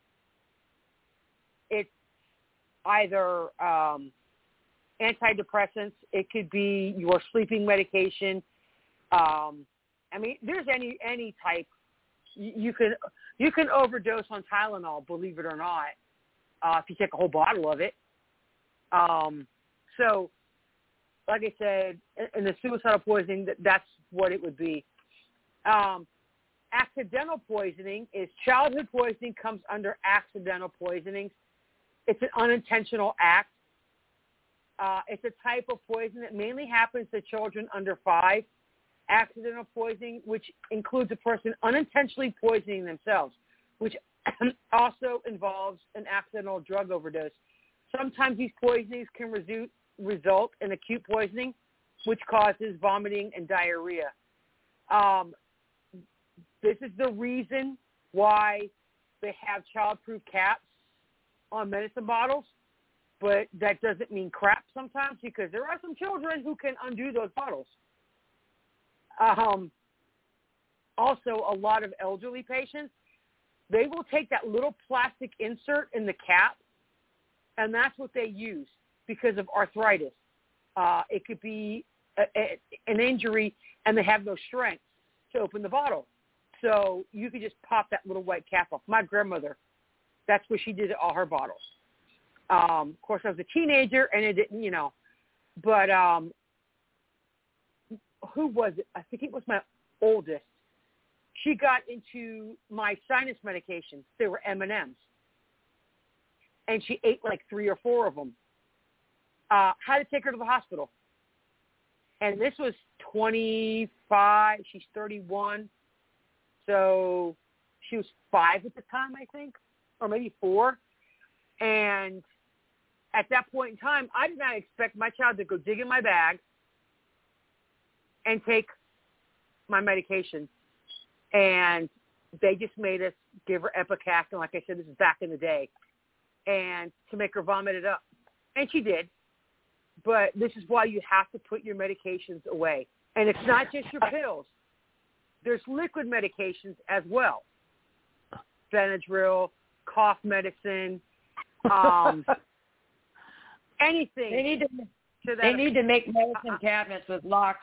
it's either um, antidepressants, it could be your sleeping medication. Um, I mean, there's any any type. You, you can you can overdose on Tylenol, believe it or not, uh, if you take a whole bottle of it. Um, so, like I said, in the suicidal poisoning, that's what it would be. Um, accidental poisoning is childhood poisoning comes under accidental poisoning. It's an unintentional act. Uh, it's a type of poison that mainly happens to children under five. Accidental poisoning, which includes a person unintentionally poisoning themselves, which also involves an accidental drug overdose. Sometimes these poisonings can resu- result in acute poisoning, which causes vomiting and diarrhea. Um, this is the reason why they have child-proof caps on medicine bottles, but that doesn't mean crap sometimes, because there are some children who can undo those bottles. Um, also, a lot of elderly patients, they will take that little plastic insert in the cap, and that's what they use because of arthritis. Uh, it could be a, a, an injury, and they have no strength to open the bottle. So you could just pop that little white cap off. My grandmother, that's what she did to all her bottles. Um, of course, I was a teenager, and it didn't, you know. But um, who was it? I think it was my oldest. She got into my sinus medications. They were M and M's. And she ate like three or four of them. Uh, had to take her to the hospital. And this was twenty-five. She's thirty-one. So she was five at the time, I think, or maybe four. And at that point in time, I did not expect my child to go dig in my bag and take my medication. And they just made us give her Epicac. And like I said, this is back in the day. And to make her vomit it up. And she did. But this is why you have to put your medications away. And it's not just your pills. There's liquid medications as well. Benadryl, cough medicine, um, anything. They need to, to that they need to make medicine cabinets with locks.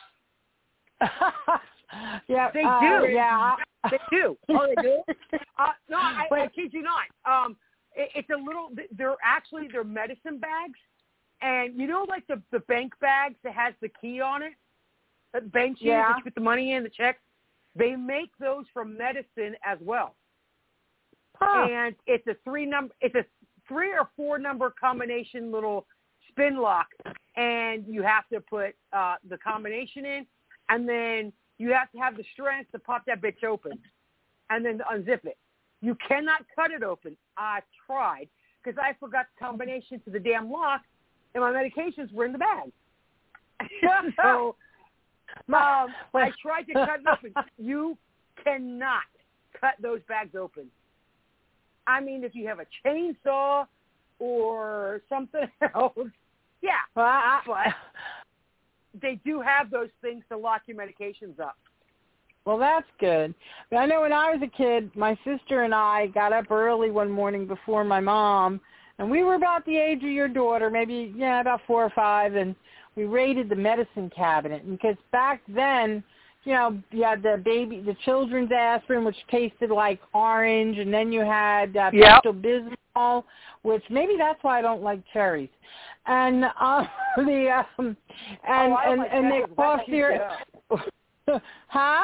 Yeah, they uh, do. Yeah, they do. Oh, they do? Uh, no, I, I kid you not. Um, it, it's a little. They're actually they're medicine bags, and you know, like the the bank bags that has the key on it, the bank keys yeah. that you put the money in, the checks. They make those from medicine as well, huh. and it's a three number. It's a three or four number combination little spin lock, and you have to put uh, the combination in, and then you have to have the strength to pop that bitch open and then to unzip it. You cannot cut it open. I tried because I forgot the combination to the damn lock, and my medications were in the bag. So um, I tried to cut it open. You cannot cut those bags open. I mean, if you have a chainsaw or something else, yeah. Well, I, but they do have those things to lock your medications up. Well, that's good. But I know when I was a kid, my sister and I got up early one morning before my mom, and we were about the age of your daughter, maybe, yeah, about four or five, and we raided the medicine cabinet. Because back then, you know, you had the baby, the children's aspirin, which tasted like orange, and then you had uh, yep. Pepto-Bismol, which maybe that's why I don't like cherries. And uh, the um, and oh, and, like and they cost your huh?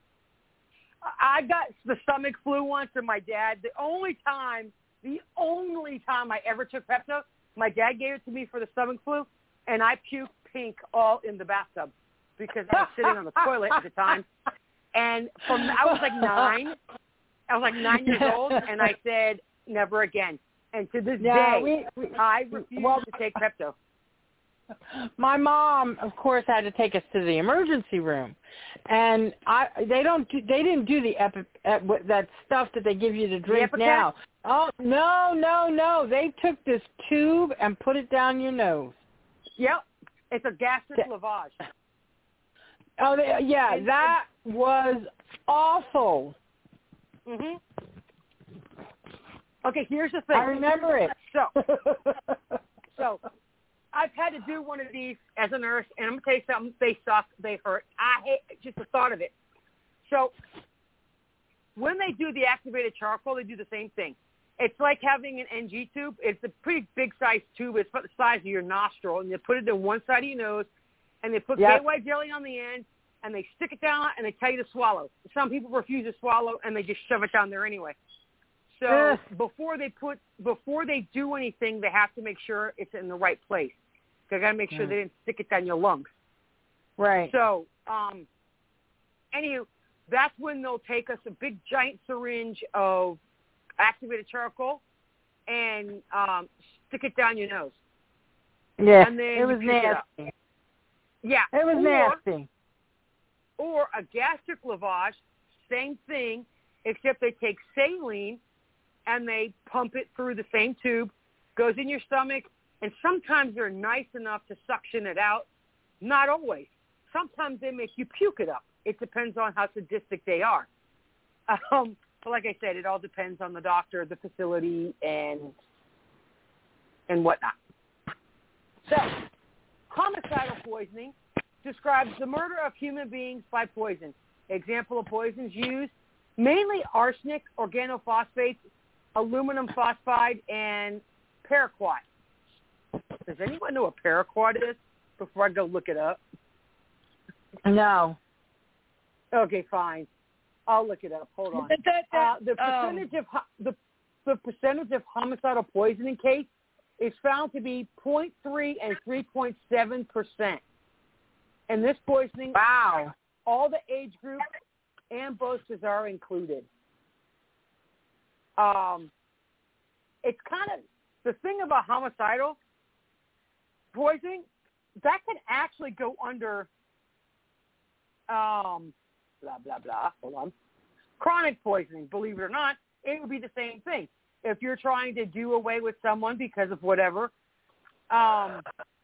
I got the stomach flu once, and my dad. The only time, the only time I ever took Pepto, my dad gave it to me for the stomach flu, and I puked pink all in the bathtub because I was sitting on the toilet at the time. And from I was like nine, I was like nine years old, and I said never again. And to this yeah, day, we, we, I refuse well, to take Pepto. My mom, of course, had to take us to the emergency room, and I they don't do, they didn't do the epi, that stuff that they give you to drink now. Oh no no no! They took this tube and put it down your nose. Yep, it's a gastric lavage. Oh they, yeah, and, that and, was awful. Mhm. Okay, here's the thing. I remember it. So, so I've had to do one of these as a nurse, and I'm going to tell you something. They suck. They hurt. I hate just the thought of it. So when they do the activated charcoal, they do the same thing. It's like having an N G tube. It's a pretty big-sized tube. It's about the size of your nostril, and they put it in one side of your nose, and they put yep. K Y jelly on the end, and they stick it down, and they tell you to swallow. Some people refuse to swallow, and they just shove it down there anyway. So Ugh. before they put, before they do anything, they have to make sure it's in the right place. They got to make sure mm. they didn't stick it down your lungs. Right. So, um, anywho, that's when they'll take us a big giant syringe of activated charcoal and um, stick it down your nose. Yeah, and then it was nasty. It yeah, it was or, nasty. Or a gastric lavage, same thing, except they take saline and they pump it through the same tube, goes in your stomach, and sometimes they're nice enough to suction it out. Not always. Sometimes they make you puke it up It depends on how sadistic they are. Um, but like I said, it all depends on the doctor, the facility, and and whatnot. So, homicidal poisoning describes the murder of human beings by poison. Example of poisons used, mainly arsenic, organophosphates, aluminum phosphide, and paraquat. Does anyone know what paraquat is before I go look it up? No. Okay, fine. I'll look it up. Hold on. Uh, the percentage of the the percentage of homicidal poisoning case is found to be zero point three and three point seven percent. And this poisoning, wow, all the age groups and boosters are included. Um, it's kind of the thing about homicidal poisoning that can actually go under um, blah blah blah. Hold on, chronic poisoning. Believe it or not, it would be the same thing. If you're trying to do away with someone because of whatever. Um,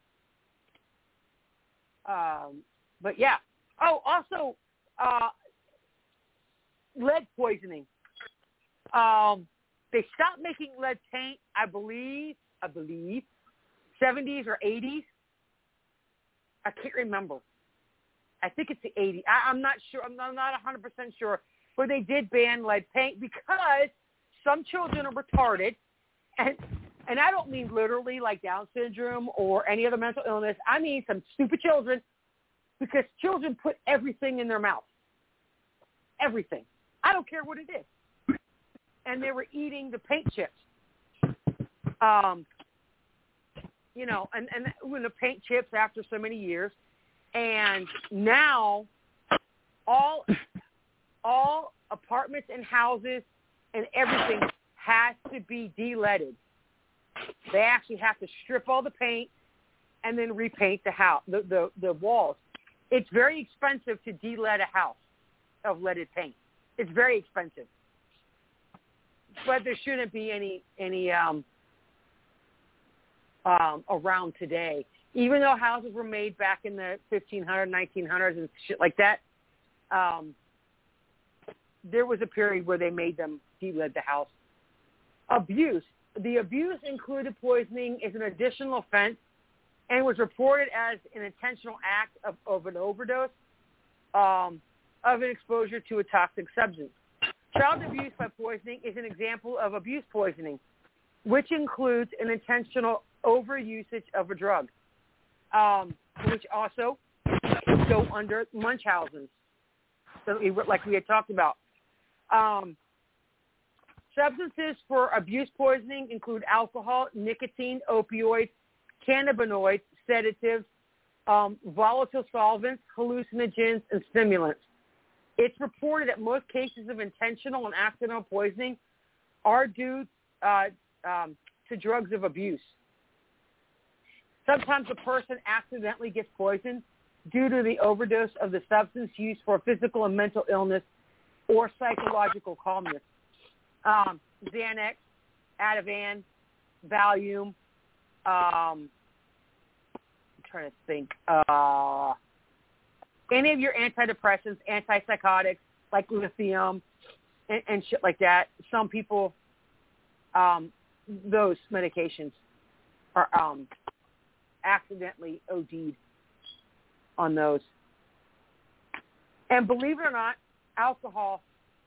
um, but yeah. Oh, also, uh, lead poisoning. Um, they stopped making lead paint, I believe, I believe, seventies or eighties. I can't remember. I think it's the eighties. I, I'm not sure. I'm not, I'm not one hundred percent sure. But they did ban lead paint because some children are retarded, and and I don't mean literally like Down syndrome or any other mental illness. I mean some stupid children, because children put everything in their mouth. Everything. I don't care what it is. And they were eating the paint chips. Um, you know, and, and when the paint chips after so many years. And now all all apartments and houses and everything has to be de-leaded. They actually have to strip all the paint and then repaint the house, the, the, the walls. It's very expensive to de-lead a house of leaded paint. It's very expensive. But there shouldn't be any any um, um, around today. Even though houses were made back in the fifteen hundreds, nineteen hundreds and shit like that, um, there was a period where they made them de-lead the house. Abuse. The abuse included poisoning is an additional offense and was reported as an intentional act of, of an overdose um, of an exposure to a toxic substance. Child abuse by poisoning is an example of abuse poisoning, which includes an intentional overusage of a drug, um, which also go under Munchausen's, so like we had talked about. Um, substances for abuse poisoning include alcohol, nicotine, opioids, cannabinoids, sedatives, um, volatile solvents, hallucinogens, and stimulants. It's reported that most cases of intentional and accidental poisoning are due uh, um, to drugs of abuse. Sometimes a person accidentally gets poisoned due to the overdose of the substance used for physical and mental illness or psychological calmness. Um, Xanax, Ativan, Valium, um, I'm trying to think, uh, any of your antidepressants, antipsychotics, like lithium and, and shit like that. Some people, um, those medications are um, accidentally O D'd on those. And believe it or not, alcohol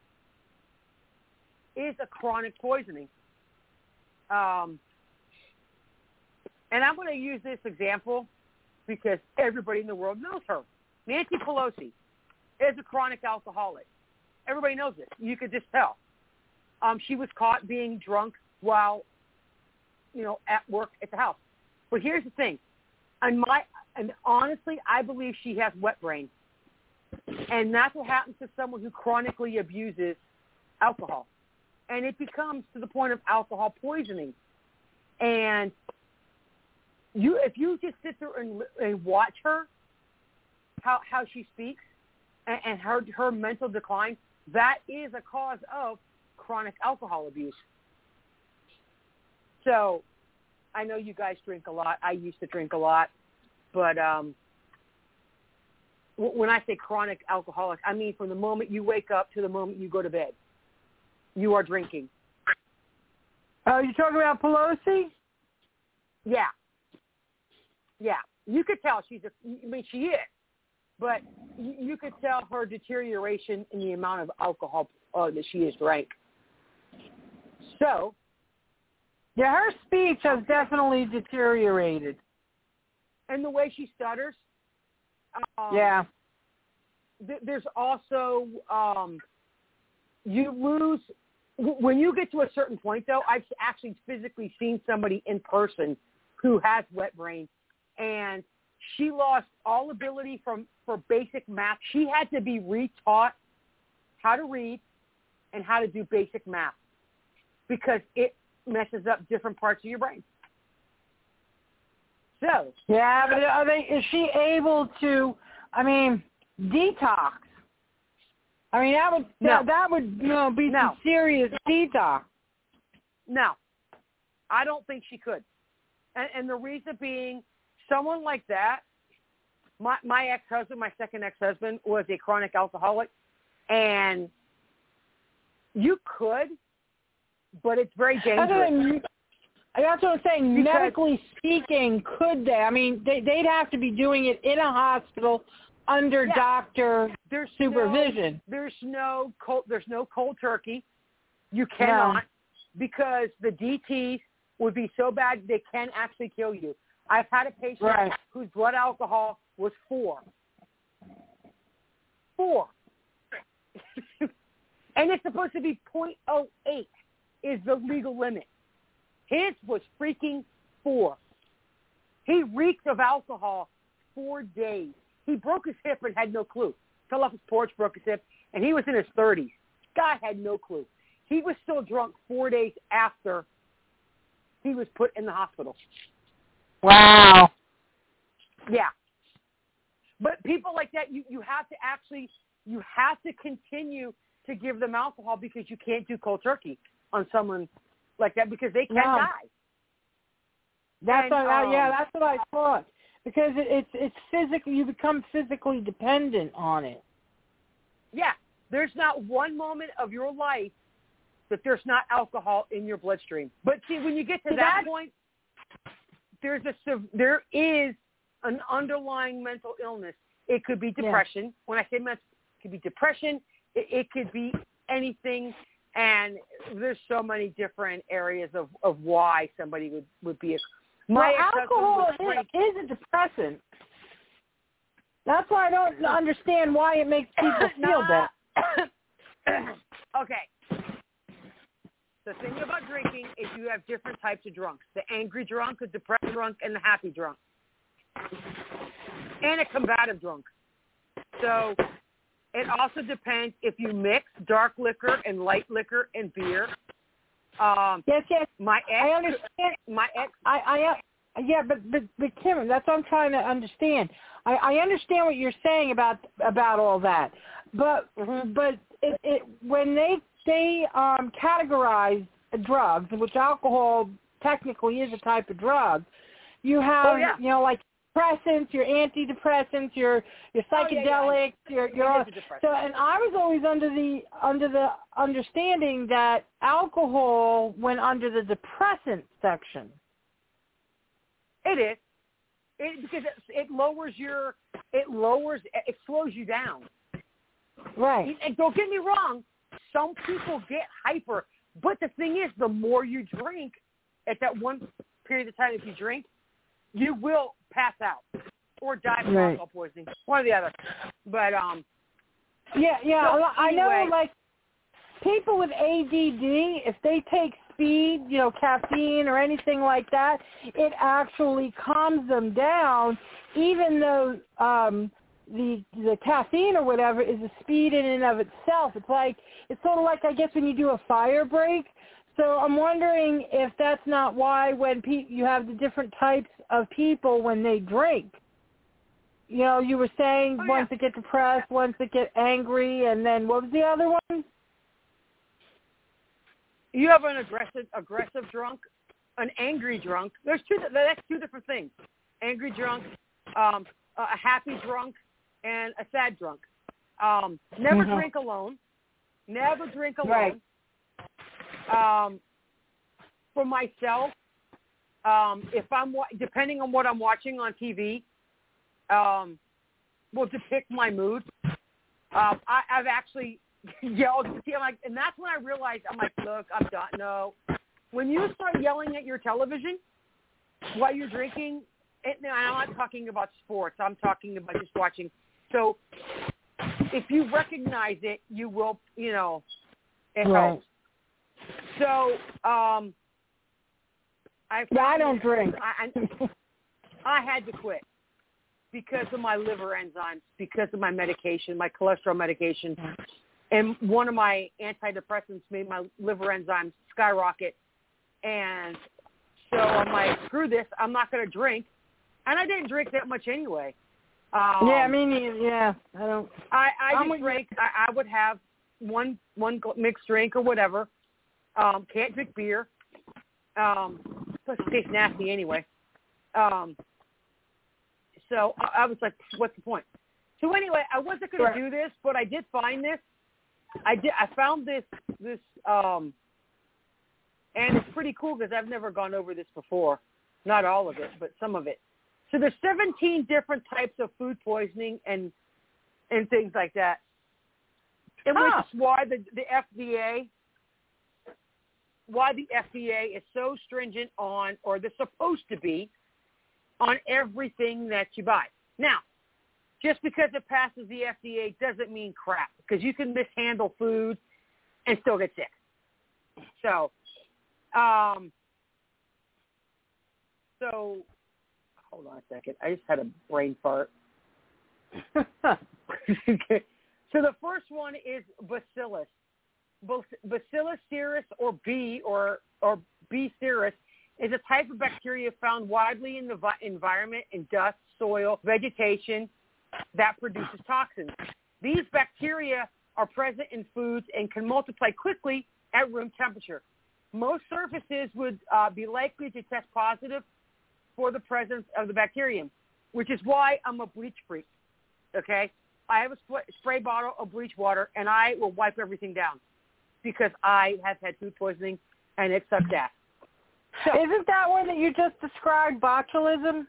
is a chronic poisoning. Um, and I'm going to use this example because everybody in the world knows her. Nancy Pelosi is a chronic alcoholic. Everybody knows it. You could just tell. Um, she was caught being drunk while, you know, at work at the house. But here's the thing. And my, and honestly, I believe she has wet brain. And that's what happens to someone who chronically abuses alcohol. And it becomes to the point of alcohol poisoning. And you, if you just sit there and, and watch her, how how she speaks, and, and her her mental decline, that is a cause of chronic alcohol abuse. So, I know you guys drink a lot. I used to drink a lot, but um, when I say chronic alcoholic, I mean from the moment you wake up to the moment you go to bed, you are drinking. Oh, you're talking about Pelosi? Yeah. Yeah. You could tell she's a, I mean, she is, but you, you could tell her deterioration in the amount of alcohol uh, that she has drank. So. Yeah, her speech has definitely deteriorated. And the way she stutters. Um, yeah. Th- there's also, um, you lose, w- when you get to a certain point, though, I've actually physically seen somebody in person who has wet brain, and she lost all ability from for basic math. She had to be retaught how to read and how to do basic math because it messes up different parts of your brain. So yeah, but are they? Is she able to? I mean, detox. I mean, that would no. that, that would you know be no. some serious detox. No, I don't think she could, and, and the reason being, someone like that. My my ex-husband, my second ex-husband, was a chronic alcoholic, and you could, but it's very dangerous. That's what I'm saying. Because, medically speaking, could they? I mean, they, they'd have to be doing it in a hospital under yeah, doctor there's supervision. No, there's no cold. There's no cold turkey. You cannot no. because the D Ts would be so bad they can actually kill you. I've had a patient right. whose blood alcohol was four. Four. And it's supposed to be point oh eight is the legal limit. His was freaking four. He reeked of alcohol four days. He broke his hip and had no clue. Fell off his porch, broke his hip, and he was in his thirties. Guy had no clue. He was still drunk four days after he was put in the hospital. Wow. Yeah. But people like that, you, you have to actually, you have to continue to give them alcohol because you can't do cold turkey on someone like that because they can no. die. That's and, what I, um, yeah, that's what I thought. Because it, it's it's physically, you become physically dependent on it. Yeah. There's not one moment of your life that there's not alcohol in your bloodstream. But see, when you get to that, that point, there's a there is an underlying mental illness. It could be depression. Yeah. When I say mental, it could be depression. It, it could be anything. And there's so many different areas of, of why somebody would, would be a... My well, alcohol is, is a depressant. That's why I don't understand why it makes people feel that. Okay. The thing about drinking is you have different types of drunks. The angry drunk, the depressed drunk, and the happy drunk. And a combative drunk. So it also depends if you mix dark liquor and light liquor and beer. Um, yes, yes. My ex, I understand. My ex. I, I, yeah, but, but, but Kim, that's what I'm trying to understand. I, I understand what you're saying about about all that, but mm-hmm. but it, it when they they um, categorize drugs, which alcohol technically is a type of drug, you have oh, yeah. you know like depressants, your antidepressants, your your psychedelics, oh, yeah, yeah. your your so. And I was always under the under the understanding that alcohol went under the depressant section. It is. It, because it, it lowers your, it lowers, it slows you down. Right. And don't get me wrong, some people get hyper, but the thing is, the more you drink, at that one period of time, if you drink, you will pass out or die from right. alcohol poisoning, one or the other. But um. Yeah, yeah, so I anyway, know. Like people with A D D, if they take speed, you know, caffeine or anything like that, it actually calms them down, even though um, the the caffeine or whatever is a speed in and of itself. It's like it's sort of like I guess when you do a fire break. So I'm wondering if that's not why when pe- you have the different types of people when they drink. You know, you were saying oh, ones yeah. that get depressed, ones that get angry, and then what was the other one? You have an aggressive, aggressive drunk, an angry drunk. There's two. That's two different things. Angry drunk, um, a happy drunk, and a sad drunk. Um, never Mhm. drink alone. Never drink alone. Right. Um, for myself, um, if I'm wa- depending on what I'm watching on T V, um, will depict my mood. Um, I, I've actually yelled. See, I'm like, and that's when I realized I'm like, look, I'm done. No, when you start yelling at your television while you're drinking, it, and I'm not talking about sports. I'm talking about just watching. So if you recognize it, you will, you know, it right. helps. So um, I yeah, I don't drink. I, I, I had to quit because of my liver enzymes, because of my medication, my cholesterol medication, and one of my antidepressants made my liver enzymes skyrocket. And so I'm like, screw this, I'm not going to drink. And I didn't drink that much anyway. Um, yeah, I mean, yeah, I don't. I, I I'm just drank, I, I would have one one mixed drink or whatever. Um, can't drink beer. Um, plus it tastes nasty anyway. Um, so I, I was like, what's the point? So anyway, I wasn't going to do this, but I did find this. I did. I found this this, um, and it's pretty cool because I've never gone over this before. Not all of it, but some of it. So there's seventeen different types of food poisoning and and things like that. And which Huh. is why the, the F D A, why the F D A is so stringent on, or they're supposed to be, on everything that you buy. Now, just because it passes the F D A doesn't mean crap, because you can mishandle food and still get sick. So, um, so hold on a second. I just had a brain fart. Okay. So the first one is Bacillus. Bacillus cereus, or B, or or B. cereus, is a type of bacteria found widely in the vi- environment, in dust, soil, vegetation, that produces toxins. These bacteria are present in foods and can multiply quickly at room temperature. Most surfaces would uh, be likely to test positive for the presence of the bacterium, which is why I'm a bleach freak, okay? I have a sp- spray bottle of bleach water, and I will wipe everything down because I have had food poisoning, and it sucks ass. So, isn't that one that you just described, botulism?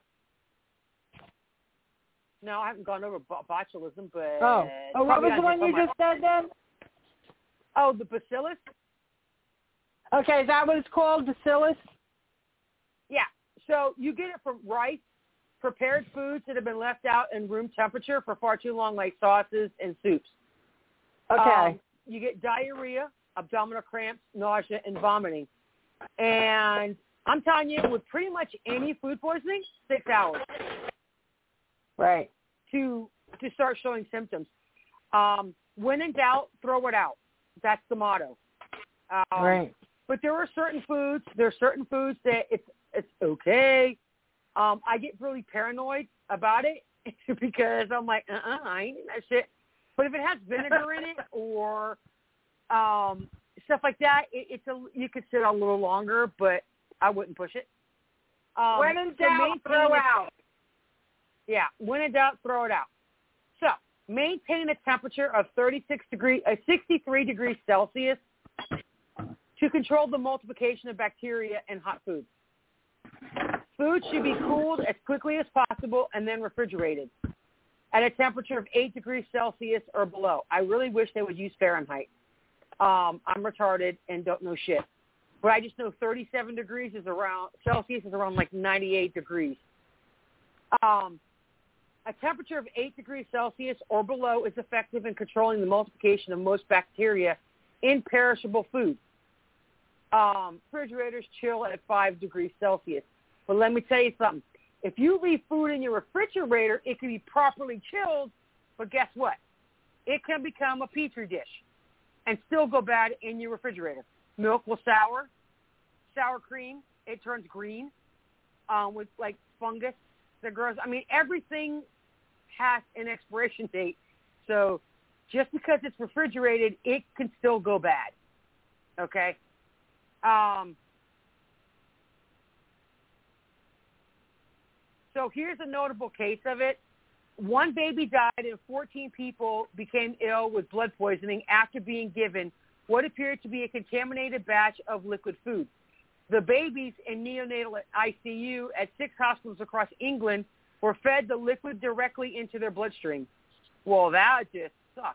No, I haven't gone over bo- botulism, but... Oh, oh what was the one you just said then? Oh, the Bacillus? Okay, is that what it's called, Bacillus? Yeah. So you get it from rice, prepared foods that have been left out in room temperature for far too long, like sauces and soups. Okay. Um, you get diarrhea, abdominal cramps, nausea, and vomiting. And I'm telling you, with pretty much any food poisoning, six hours. Right. To to start showing symptoms. Um, when in doubt, throw it out. That's the motto. Um, right. But there are certain foods. There are certain foods that it's it's okay. Um, I get really paranoid about it because I'm like, uh-uh, I ain't eating that shit. But if it has vinegar in it or um, stuff like that, it, it's a you could sit a little longer, but I wouldn't push it. Um, when in so doubt, throw it out. Yeah, when in doubt, throw it out. So maintain a temperature of thirty-six degrees, uh, sixty-three degrees Celsius to control the multiplication of bacteria in hot foods. Food should be cooled as quickly as possible and then refrigerated at a temperature of eight degrees Celsius or below. I really wish they would use Fahrenheit. Um, I'm retarded and don't know shit. But I just know thirty-seven degrees is around, Celsius is around like ninety-eight degrees. Um, a temperature of eight degrees Celsius or below is effective in controlling the multiplication of most bacteria in perishable food. Um, refrigerators chill at five degrees Celsius. But let me tell you something. If you leave food in your refrigerator, it can be properly chilled, but guess what? It can become a petri dish and still go bad in your refrigerator. Milk will sour. Sour cream, it turns green um, with, like, fungus that grows. I mean, everything has an expiration date. So just because it's refrigerated, it can still go bad. Okay? Um, so here's a notable case of it. one baby died and fourteen people became ill with blood poisoning after being given what appeared to be a contaminated batch of liquid food. The babies in neonatal I C U at six hospitals across England were fed the liquid directly into their bloodstream. Well, that just sucks.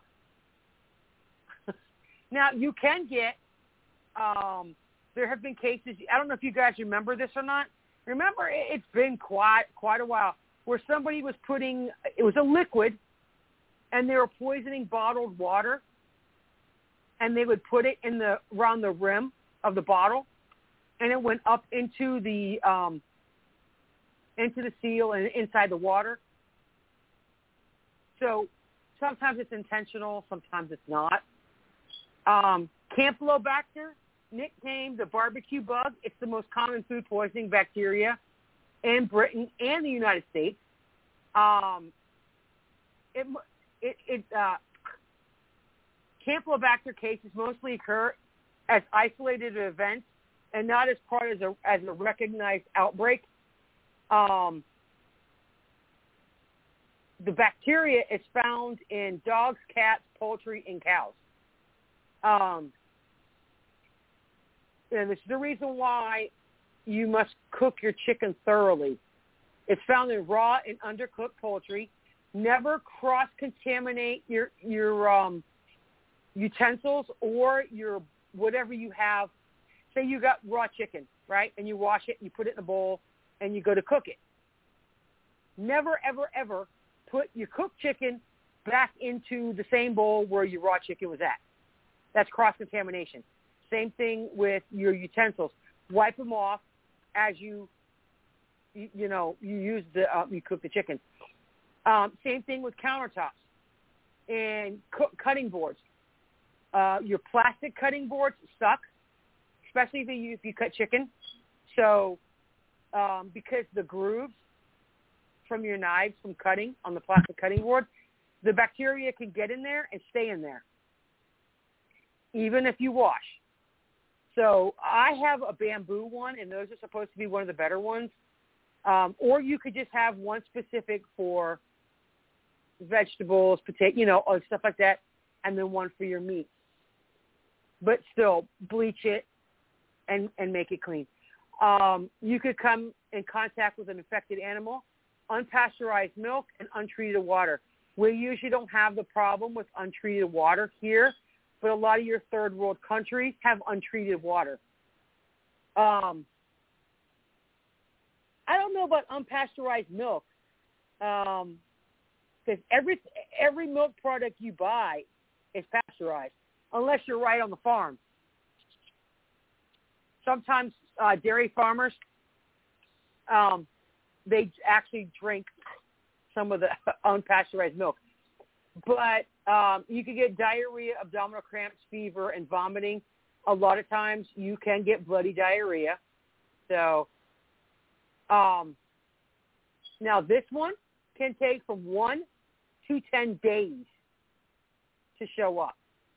Now, you can get, um, there have been cases, I don't know if you guys remember this or not. Remember, it's been quite, quite a while, where somebody was putting, it was a liquid, and they were poisoning bottled water, and they would put it in the around the rim of the bottle, and it went up into the um, into the seal and inside the water. So sometimes it's intentional, sometimes it's not. Um, Campylobacter, nicknamed the barbecue bug, it's the most common food poisoning bacteria in Britain and the United States. Um, it it, it uh, Campylobacter cases mostly occur as isolated events and not as part of a, as a recognized outbreak. Um, the bacteria is found in dogs, cats, poultry, and cows. Um, and this is the reason why you must cook your chicken thoroughly. It's found in raw and undercooked poultry. Never cross-contaminate your your um, utensils or your whatever you have. Say you got raw chicken, right? And you wash it, you put it in a bowl, and you go to cook it. Never, ever, ever put your cooked chicken back into the same bowl where your raw chicken was at. That's cross-contamination. Same thing with your utensils. Wipe them off as you, you, you know, you use the, uh, you cook the chicken. Um, same thing with countertops and cook, cutting boards. Uh, your plastic cutting boards suck, especially if you, if you cut chicken. So um, because the grooves from your knives from cutting on the plastic cutting board, the bacteria can get in there and stay in there, even if you wash. So I have a bamboo one, and those are supposed to be one of the better ones. Um, or you could just have one specific for vegetables, potato, you know, or stuff like that, and then one for your meat. But still, bleach it and, and make it clean. Um, you could come in contact with an infected animal, unpasteurized milk, and untreated water. We usually don't have the problem with untreated water here, but a lot of your third world countries have untreated water. Um, I don't know about unpasteurized milk, because um, every every milk product you buy is pasteurized, unless you're right on the farm. Sometimes uh, dairy farmers, um, they actually drink some of the unpasteurized milk. But um, you can get diarrhea, abdominal cramps, fever, and vomiting. A lot of times you can get bloody diarrhea. So um, now this one can take from one to ten days to show up.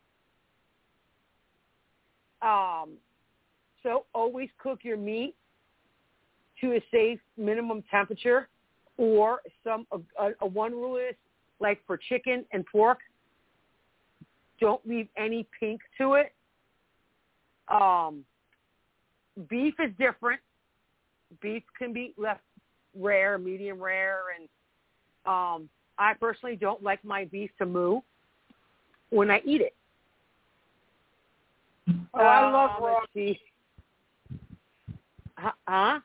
Um, so always cook your meat to a safe minimum temperature, or some a, a one rule is, like for chicken and pork, don't leave any pink to it. Um, beef is different. Beef can be left rare, medium rare, and um, I personally don't like my beef to moo when I eat it. Oh, I love uh, raw. Let's see. Huh?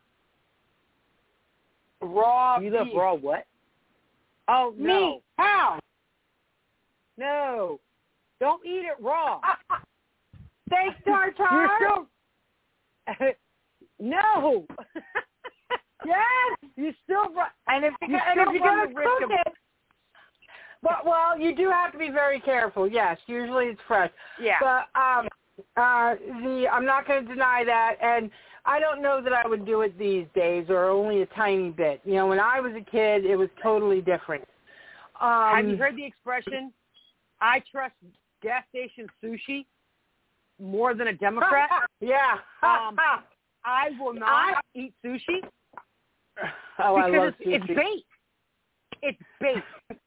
Raw You love beef. raw what? Oh, no. Me? How? No. Don't eat it raw. Steak tartare? You're still... no. Yes. You still... And if, you, you and if still you're run going to the risk cook of- it, well, well, you do have to be very careful. Yes, usually it's fresh. Yeah. But um, uh, the I'm not going to deny that, and I don't know that I would do it these days, or only a tiny bit. You know, when I was a kid, it was totally different. Um, Have you heard the expression, I trust gas station sushi more than a Democrat? Yeah. um, I will not I, eat sushi oh, I because love it's, it's sushi. bait. It's bait.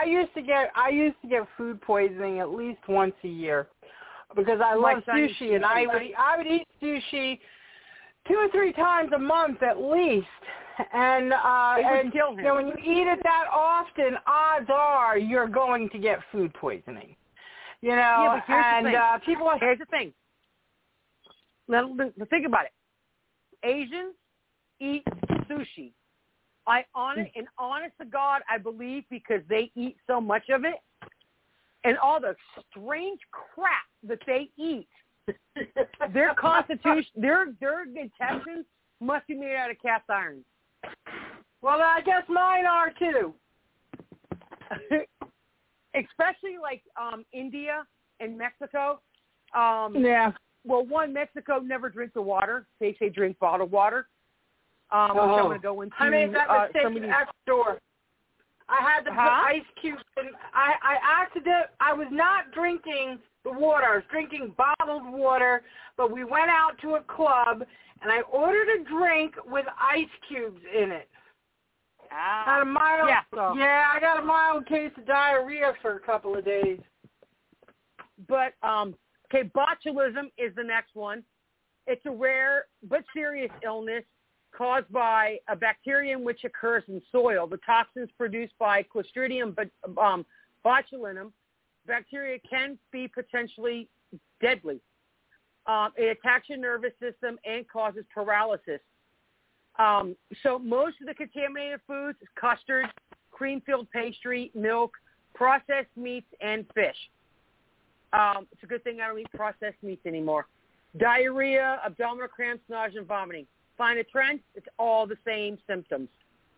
used to get I used to get food poisoning at least once a year because I My love son used sushi, to and I eat- would eat, I would eat sushi two or three times a month at least. And uh, It would and kill him. you know, when you eat it that often, odds are you're going to get food poisoning. You know, Yeah, but here's the and thing. uh, people. Here's the thing. Now, think about it. Asians eat sushi. I honest and honest to God, I believe because they eat so much of it, and all the strange crap that they eat. Their constitution, their their intestines must be made out of cast iron. Well, I guess mine are too. Especially like um, India and Mexico. Um, Yeah. Well, one, Mexico never drinks the water. They say drink bottled water. Um, which I'm Oh. going to go into. I made that uh, mistake some of these. next door. I had to put Huh? ice cubes in. I, I accident. I was not drinking the water. I was drinking bottled water, but we went out to a club, and I ordered a drink with ice cubes in it. Ah, Got a mild, yeah, so. yeah, I got a mild case of diarrhea for a couple of days. But, um, okay, botulism is the next one. It's a rare but serious illness caused by a bacterium which occurs in soil. The toxins produced by Clostridium but, um, botulinum bacteria can be potentially deadly. Um, it attacks your nervous system and causes paralysis. Um, so most of the contaminated foods is custard, cream-filled pastry, milk, processed meats, and fish. Um, it's a good thing I don't eat processed meats anymore. Diarrhea, abdominal cramps, nausea, and vomiting. Find a trend, it's all the same symptoms.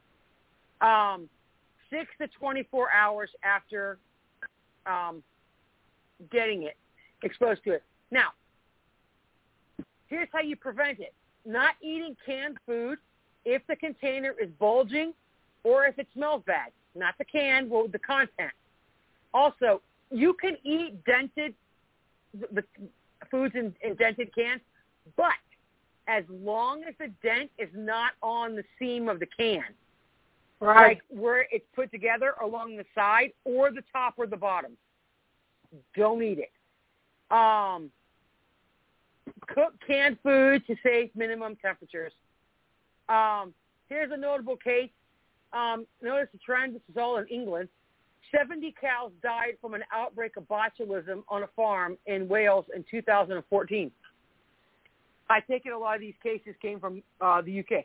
Um, six to twenty-four hours after um, getting it, exposed to it. Now, here's how you prevent it. Not eating canned food if the container is bulging or if it smells bad. Not the can, well, the content. Also, you can eat dented the, the foods in, in dented cans, but as long as the dent is not on the seam of the can, Right. like where it's put together along the side or the top or the bottom, don't eat it. Um, cook canned food to save minimum temperatures. Um, here's a notable case. Um, notice the trend. This is all in England. seventy cows died from an outbreak of botulism on a farm in Wales in two thousand fourteen. I take it a lot of these cases came from uh, the U K.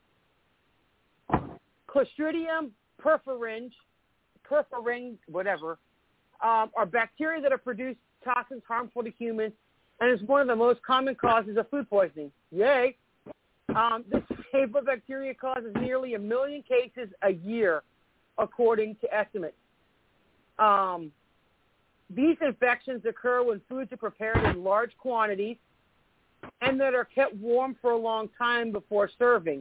Clostridium perfringens, perfringens, whatever, um, are bacteria that have produced toxins harmful to humans, and is one of the most common causes of food poisoning. Yay! Um, this type of bacteria causes nearly a million cases a year, according to estimates. Um, these infections occur when foods are prepared in large quantities and that are kept warm for a long time before serving,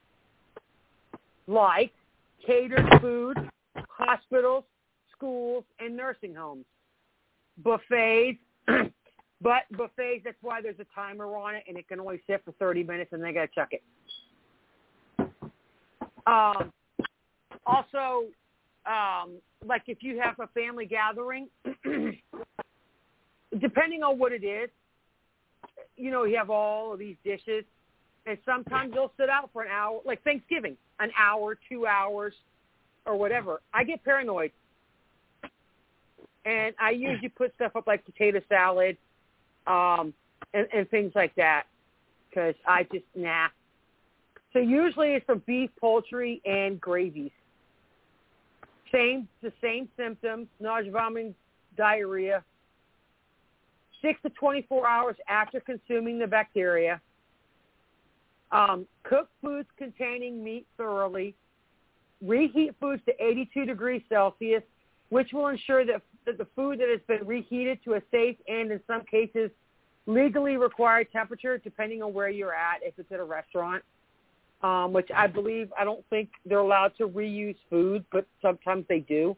like catered food, hospitals, schools, and nursing homes. Buffets, but buffets, that's why there's a timer on it, and it can only sit for thirty minutes, and they got to check it. Um, also, um, like if you have a family gathering, depending on what it is, you know, you have all of these dishes, and sometimes they'll sit out for an hour, like Thanksgiving, an hour, two hours, or whatever. I get paranoid, and I usually put stuff up like potato salad um, and, and things like that because I just, nah. So usually it's for beef, poultry, and gravies. Same, the same symptoms, nausea, vomiting, diarrhea. Six to twenty-four hours after consuming the bacteria. Um, cook foods containing meat thoroughly. Reheat foods to eighty-two degrees Celsius, which will ensure that, that the food that has been reheated to a safe and, in some cases, legally required temperature, depending on where you're at, if it's at a restaurant, um, which I believe, I don't think they're allowed to reuse food, but sometimes they do.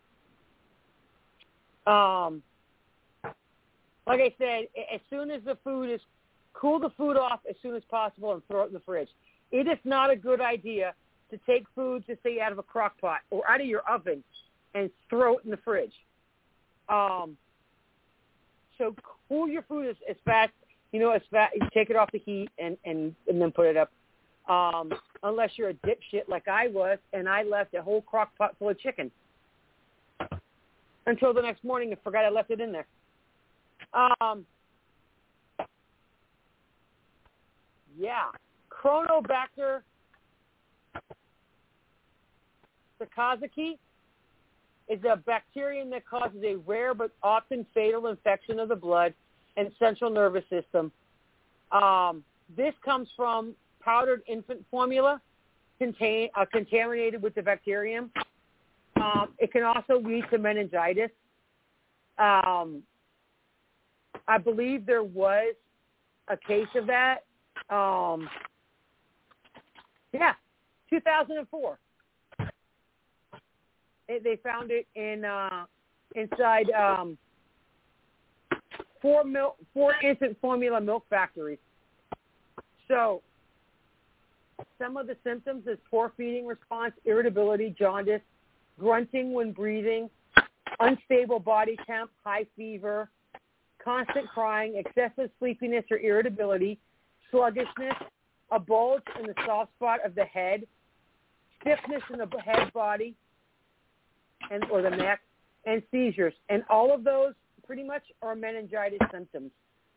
Um, like I said, as soon as the food is, cool the food off as soon as possible and throw it in the fridge. It is not a good idea to take food to say out of a crock pot or out of your oven and throw it in the fridge. Um, so cool your food as, as fast, you know, as fast. You take it off the heat and, and, and then put it up. Um, unless you're a dipshit like I was, and I left a whole crock pot full of chicken until the next morning and forgot I left it in there. Um, yeah, Chronobacter sakazaki is a bacterium that causes a rare but often fatal infection of the blood and central nervous system. Um, this comes from powdered infant formula contain, uh, contaminated with the bacterium. Um, it can also lead to meningitis. Um, I believe there was a case of that. Um, yeah, two thousand four. It, they found it in uh, inside um, four milk, four infant formula milk factories. So, some of the symptoms is poor feeding response, irritability, jaundice, grunting when breathing, unstable body temp, high fever, constant crying, excessive sleepiness or irritability, sluggishness, a bulge in the soft spot of the head, stiffness in the head body and or the neck, and seizures. And all of those pretty much are meningitis symptoms.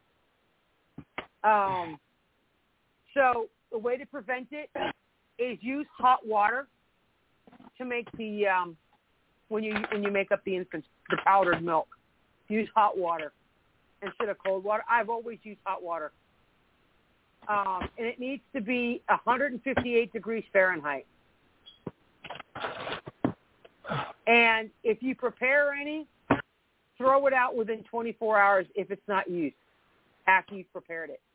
Um, so the way to prevent it is use hot water to make the um, when you when you make up the infant the powdered milk. Use hot water instead of cold water. I've always used hot water, um, and it needs to be one hundred fifty-eight degrees Fahrenheit. And if you prepare any, throw it out within twenty-four hours if it's not used after you've prepared it.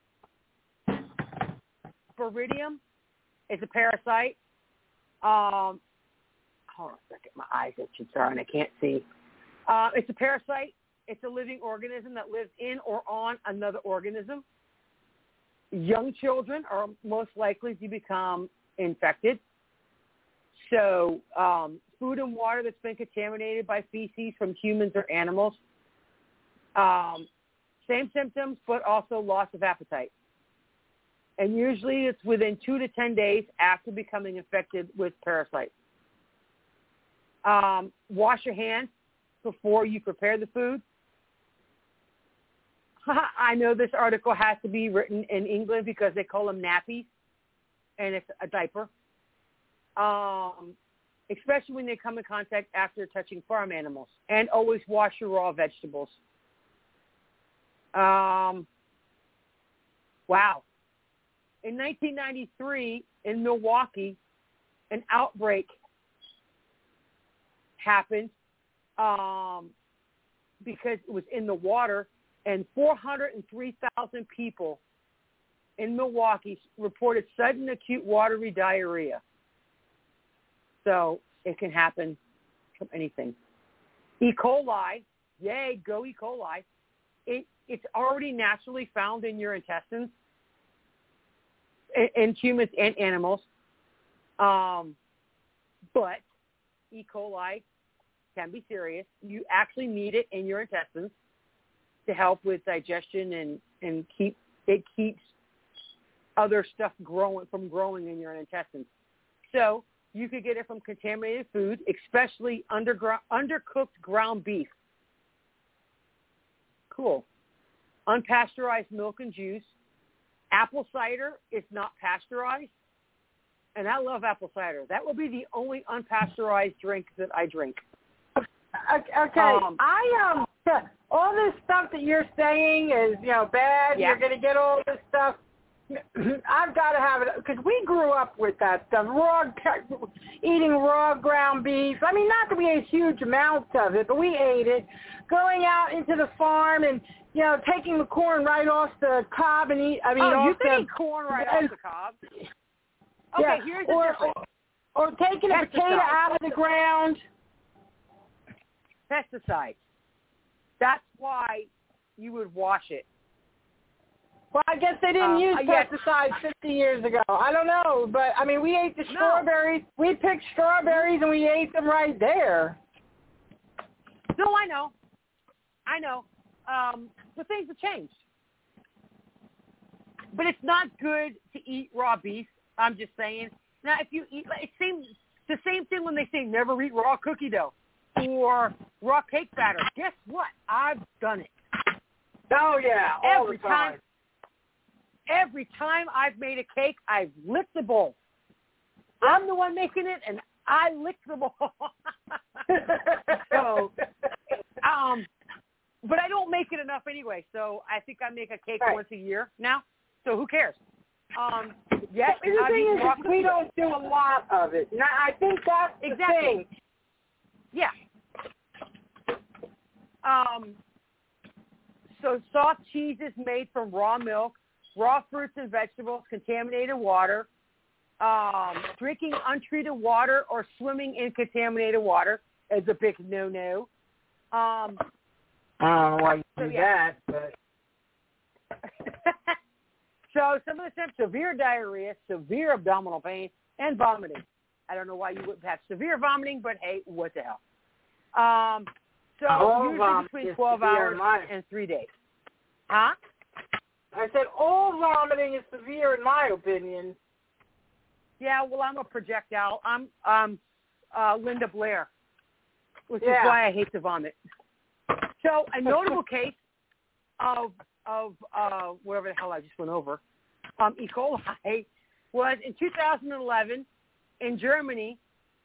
Sporidium is a parasite. Um, hold on a second. My eyes itching, sorry, and I can't see. Uh, it's a parasite. It's a living organism that lives in or on another organism. Young children are most likely to become infected. So um, food and water that's been contaminated by feces from humans or animals. Um, same symptoms, but also loss of appetite. And usually it's within two to ten days after becoming infected with parasites. Um, wash your hands before you prepare the food. I know this article has to be written in England because they call them nappies, and it's a diaper. Um, especially when they come in contact after touching farm animals. And always wash your raw vegetables. Um, wow. In nineteen ninety-three, in Milwaukee, an outbreak happened um, because it was in the water, and four hundred three thousand people in Milwaukee reported sudden acute watery diarrhea. So it can happen from anything. E. coli, yay, go E. coli. It, it's already naturally found in your intestines, in, in humans and animals. Um, but E. coli can be serious. You actually need it in your intestines to help with digestion and, and keep it keeps other stuff growing from growing in your intestines. So you could get it from contaminated food, especially underground, undercooked ground beef. Cool. Unpasteurized milk and juice. Apple cider is not pasteurized, and I love apple cider. That will be the only unpasteurized drink that I drink. Okay, Um, I um, all this stuff that you're saying is, you know, bad. Yeah. You're going to get all this stuff. I've got to have it because we grew up with that stuff. Raw, eating raw ground beef. I mean, not that we ate huge amounts of it, but we ate it. Going out into the farm and, you know, taking the corn right off the cob and eat. I mean, oh, off you can the, eat corn right and, off the cob. Okay, yeah, here's the or, difference. Or, or taking a potato Pesticides. out of the ground. Pesticides. That's why you would wash it. Well, I guess they didn't Um, use uh, yes. pesticides fifty years ago. I don't know, but I mean, we ate the No. strawberries. We picked strawberries and we ate them right there. No, I know. I know. Um, but things have changed. But it's not good to eat raw beef. I'm just saying. Now, if you eat, it seems the same thing when they say never eat raw cookie dough or raw cake batter. Guess what? I've done it. Oh, yeah, all every the time. time. Every time I've made a cake, I've licked the bowl. I'm the one making it, and I lick the bowl. so, um, but I don't make it enough anyway. So I think I make a cake right. once a year now. So who cares? Um, yeah, the thing is, is we don't do a lot of it. Now, I think that's the exactly. thing. Yeah. Um. So soft cheeses made from raw milk, raw fruits and vegetables, contaminated water. Um, drinking untreated water or swimming in contaminated water is a big no-no. Um, I don't know why you so, do yeah. that, but... So some of the symptoms, severe diarrhea, severe abdominal pain, and vomiting. I don't know why you wouldn't have severe vomiting, but hey, what the hell. Um, so all usually between twelve hours and three days. Huh? I said all vomiting is severe in my opinion. Yeah, well, I'm a projectile. I'm um, uh, Linda Blair, which yeah. is why I hate to vomit. So a notable case of of uh, whatever the hell I just went over, um, E. coli, was in two thousand eleven in Germany.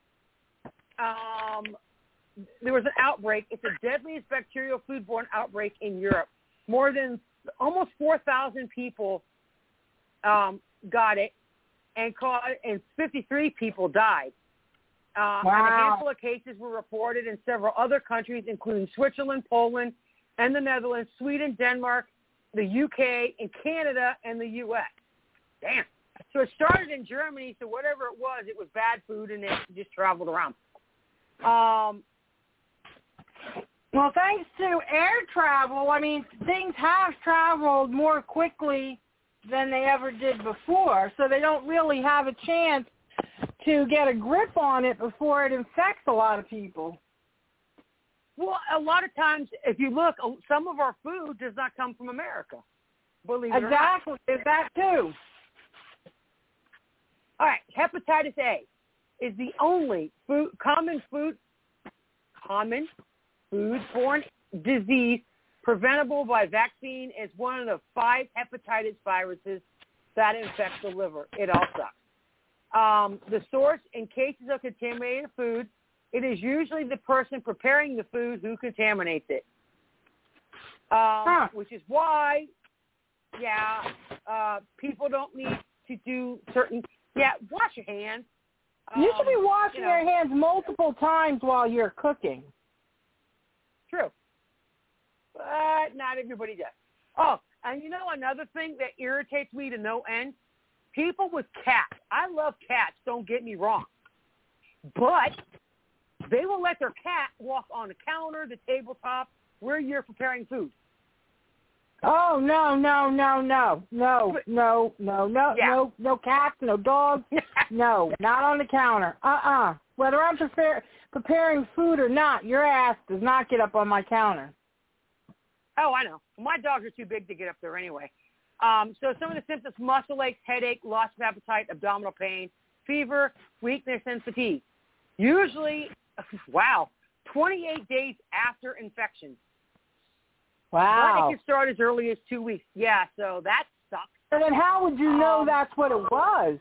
Um, there was an outbreak. It's the deadliest bacterial foodborne outbreak in Europe. More than almost four thousand people um, got it, and caught, and fifty-three people died. Uh, wow. And a handful of cases were reported in several other countries, including Switzerland, Poland, and the Netherlands, Sweden, Denmark, the U K, and Canada, and the U S. Damn. So it started in Germany, so whatever it was, it was bad food, and it just traveled around. Um, well, thanks to air travel, I mean, things have traveled more quickly than they ever did before, so they don't really have a chance to get a grip on it before it infects a lot of people. Well, a lot of times, if you look, some of our food does not come from America. Believe it exactly. or not. There's that too. All right, hepatitis A is the only food, common food, common foodborne disease preventable by vaccine. Is one of the five hepatitis viruses that infect the liver. It all sucks. Um, the source in cases of contaminated food, it is usually the person preparing the food who contaminates it. Um, huh. Which is why, yeah, uh, people don't need to do certain, yeah, wash your hands. Um, you should be washing you know, your hands multiple times while you're cooking. True. But not everybody does. Oh, and you know another thing that irritates me to no end? People with cats. I love cats, don't get me wrong. But they will let their cat walk on the counter, the tabletop, where you're preparing food. Oh, no, no, no, no, no, no, no, no, yeah. no, no cats, no dogs, no, not on the counter. Uh-uh. Whether I'm prepare, preparing food or not, your ass does not get up on my counter. Oh, I know. My dogs are too big to get up there anyway. Um, so some of the symptoms, muscle aches, headache, loss of appetite, abdominal pain, fever, weakness, and fatigue. Usually, wow, twenty-eight days after infection. Wow. But it can start as early as two weeks. Yeah, so that sucks. And then how would you know um, that's what it was?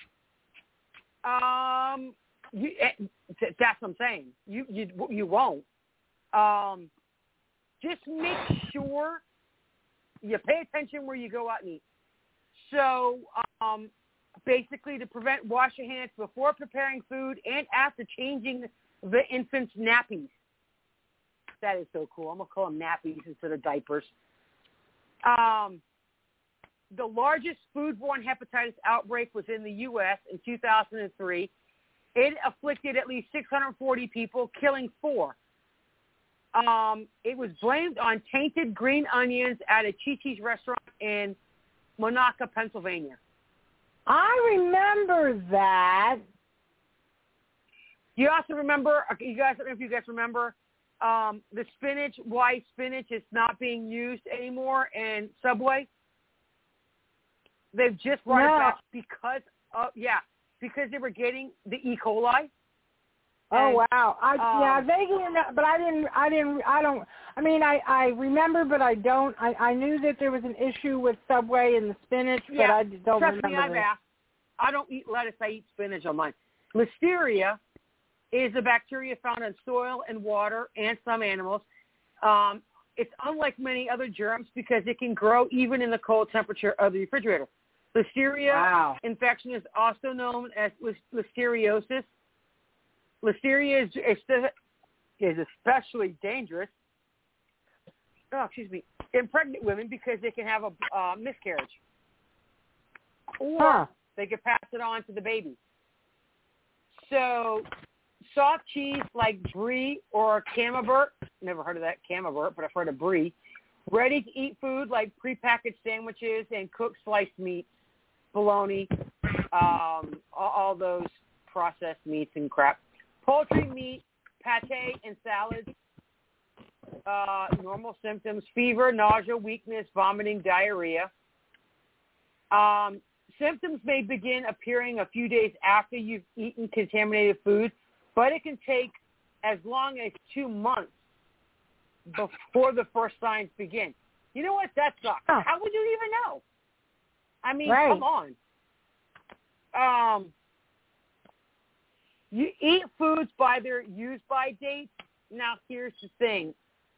Um, you, that's what I'm saying. You you you won't. Um, just make sure you pay attention where you go out and eat. So, um, basically, to prevent, wash your hands before preparing food and after changing the infant's nappies. That is so cool. I'm going to call them nappies instead of diapers. Um, the largest foodborne hepatitis outbreak was in the U S in two thousand three. It afflicted at least six hundred forty people, killing four. Um, it was blamed on tainted green onions at a Chi-Chi's restaurant in Monaca, Pennsylvania. I remember that. You also remember, you guys, I don't know if you guys remember, um, the spinach, why spinach is not being used anymore in Subway? They've just brought no. it back because of, yeah, because they were getting the E. coli. Oh and, wow! I um, yeah, vaguely, but I didn't. I didn't. I don't. I mean, I I remember, but I don't. I I knew that there was an issue with Subway and the spinach, yeah, but I don't trust remember. me, I've the... asked. I don't eat lettuce. I eat spinach on mine. Listeria is a bacteria found in soil and water and some animals. Um, it's unlike many other germs because it can grow even in the cold temperature of the refrigerator. Listeria Wow. infection is also known as listeriosis. Listeria is, is especially dangerous, oh, excuse me, in pregnant women because they can have a uh, miscarriage. Or Huh. they can pass it on to the baby. So soft cheese like brie or camembert, never heard of that camembert, but I've heard of brie. Ready-to-eat food like prepackaged sandwiches and cooked sliced meats, bologna, um, all, all those processed meats and crap. Poultry, meat, pate, and salads. Uh, normal symptoms: fever, nausea, weakness, vomiting, diarrhea. Um, symptoms may begin appearing a few days after you've eaten contaminated food, but it can take as long as two months before the first signs begin. You know what? That sucks. Huh. How would you even know? I mean, Right. come on. Um, you eat foods by their use-by dates. Now, here's the thing.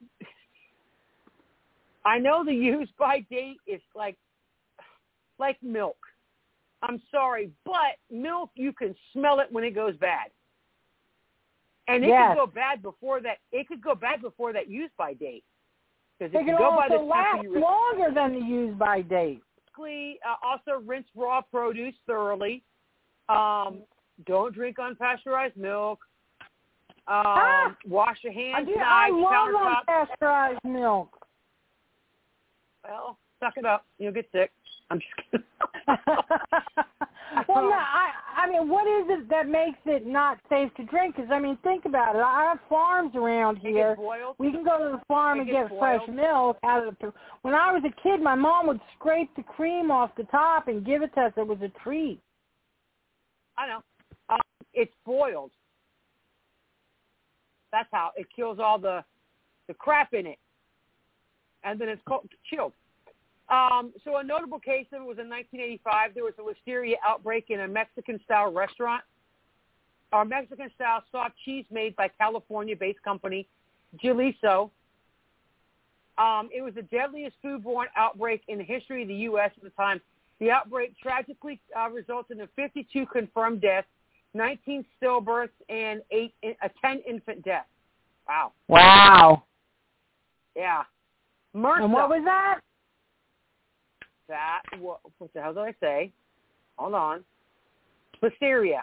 I know the use-by date is like like milk. I'm sorry, but milk, you can smell it when it goes bad. And it Yes. could go bad before that. It could go bad before that use-by date. Because It it can can go by the also last temperature you longer than the use-by date. Uh, also, rinse raw produce thoroughly. Um, don't drink unpasteurized milk. Um, Ah! Wash your I, hands, do, I knives, love countertops. unpasteurized milk. Well, suck it up. You'll get sick. I'm just kidding. Well, no, I, I mean, what is it that makes it not safe to drink? Because, I mean, think about it. I have farms around It here. gets boiled. We can go to the farm It and gets get fresh boiled. milk out of the. When I was a kid, my mom would scrape the cream off the top and give it to us. It was a treat. I know. Um, it's boiled. That's how it kills all the the crap in it, and then it's cold, chilled. Um, so a notable case of it was in nineteen eighty-five. There was a listeria outbreak in a Mexican-style restaurant. Our Mexican-style soft cheese made by California-based company Jalisco. Um, it was the deadliest foodborne outbreak in the history of the U S at the time. The outbreak tragically uh, resulted in fifty-two confirmed deaths, nineteen stillbirths, and eight, uh, ten infant deaths. Wow. Wow. Yeah. MRSA. And what was that? That, what, what the hell did I say? Hold on. Listeria.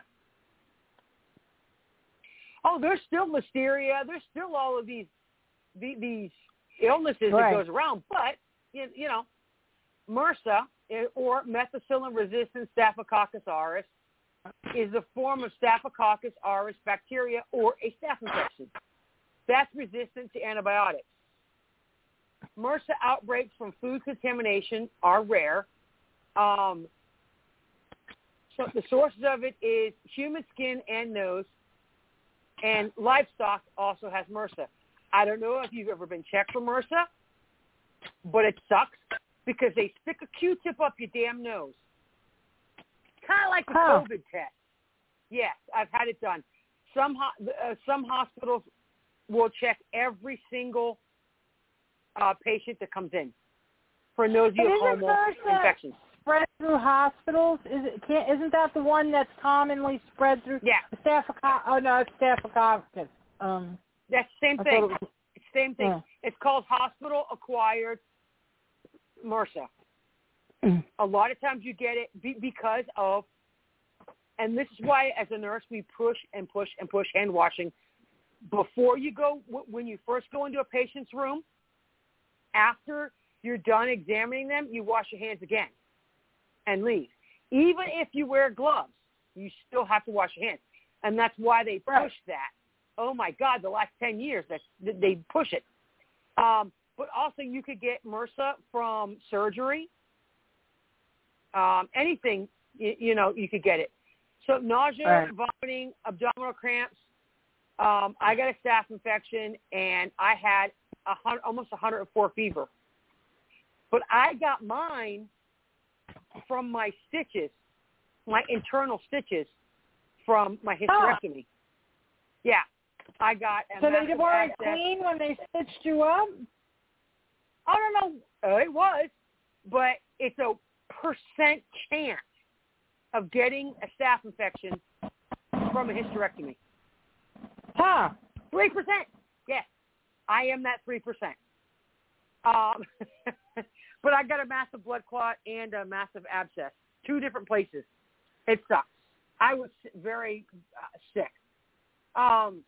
Oh, there's still listeria. There's still all of these these, these illnesses Right. that goes around. But, you, you know, MRSA, or methicillin-resistant Staphylococcus aureus, is a form of Staphylococcus aureus bacteria or a staph infection that's resistant to antibiotics. MRSA outbreaks from food contamination are rare. Um, so the sources of it is human skin and nose, and livestock also has MRSA. I don't know if you've ever been checked for MRSA, but it sucks because they stick a Q-tip up your damn nose. Kind of like a Huh. COVID test. Yes, I've had it done. Some ho- uh, some hospitals will check every single uh, patient that comes in for nosocomial MRSA infections. spread through hospitals? Is it, can't, isn't that the one that's commonly spread through? Yeah. Staphylococcus. Oh, no, it's Staphylococcus. Um, That's the same I thing. thought it was- It's the same thing. Yeah. It's called hospital-acquired MRSA. A lot of times you get it be- because of, and this is why as a nurse we push and push and push hand washing. Before you go, when you first go into a patient's room, after you're done examining them, you wash your hands again and leave. Even if you wear gloves, you still have to wash your hands. And that's why they push Right. that oh my God, the last ten years that they push it. Um, but also you could get MRSA from surgery. Um, anything, you, you know, you could get it. So nausea, right. vomiting, abdominal cramps. Um, I got a staph infection, and I had a hundred, almost one hundred four fever. But I got mine from my stitches, my internal stitches from my hysterectomy. Huh. Yeah, I got a So they massive weren't abscess. clean when they stitched you up? I don't know. Uh, it was, but it's a percent chance of getting a staph infection from a hysterectomy. Huh. Three percent. Yes, I am that three percent. Um, but I got a massive blood clot and a massive abscess, two different places. It sucks. I was very uh, sick. Um,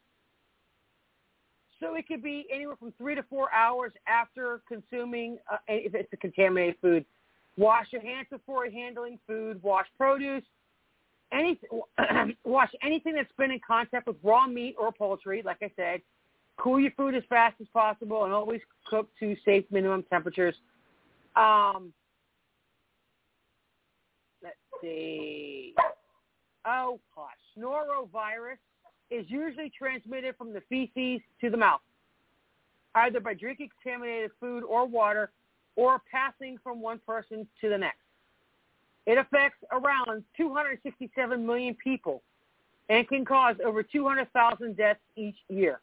so it could be anywhere from three to four hours after consuming, uh, if it's a contaminated food. Wash your hands before handling food. Wash produce. Any, wash anything that's been in contact with raw meat or poultry, like I said. Cool your food as fast as possible and always cook to safe minimum temperatures. Um, let's see. Oh, gosh. Norovirus is usually transmitted from the feces to the mouth, either by drinking contaminated food or water or passing from one person to the next. It affects around two hundred sixty-seven million people and can cause over two hundred thousand deaths each year.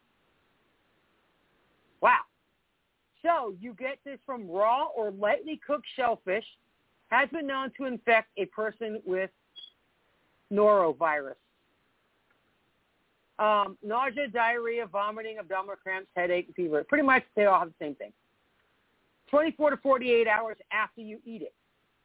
Wow. So you get this from raw or lightly cooked shellfish, has been known to infect a person with norovirus. Um, nausea, diarrhea, vomiting, abdominal cramps, headache, and fever. Pretty much they all have the same thing. twenty-four to forty-eight hours after you eat it.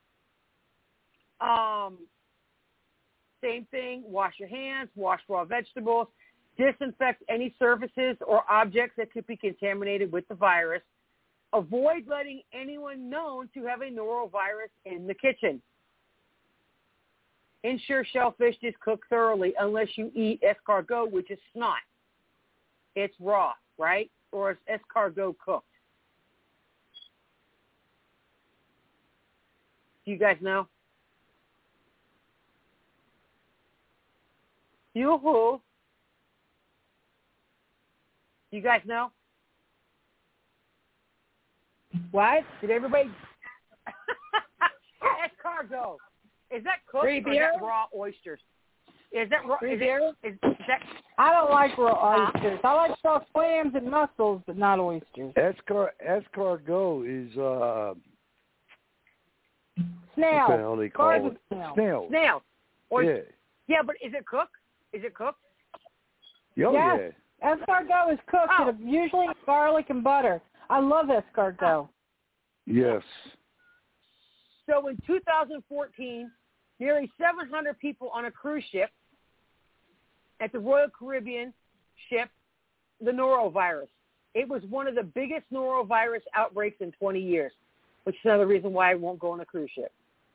Um, same thing, wash your hands, wash raw vegetables, disinfect any surfaces or objects that could be contaminated with the virus. Avoid letting anyone known to have a norovirus in the kitchen. Ensure shellfish is cooked thoroughly unless you eat escargot, which is snot. It's raw, right? Or is escargot cooked? Do you guys know? Yoo-hoo. You guys know? What? Did everybody? Escargot. Is that cooked Free or beer? is that raw oysters? Is that raw? Free is, beer? It, is, is that? I don't like raw Huh? oysters. I like raw clams and mussels, but not oysters. Escar escargot is uh, Snails. what the hell they call Garden it? snails. Snails. Snails. Oyster. Yeah. Yeah, but is it cooked? Is it cooked? Oh, Yes. yeah. Escargot is cooked Oh. with usually garlic and butter. I love escargot. Yes. So in two thousand fourteen, nearly seven hundred people on a cruise ship at the Royal Caribbean ship the norovirus. It was one of the biggest norovirus outbreaks in twenty years, which is another reason why I won't go on a cruise ship.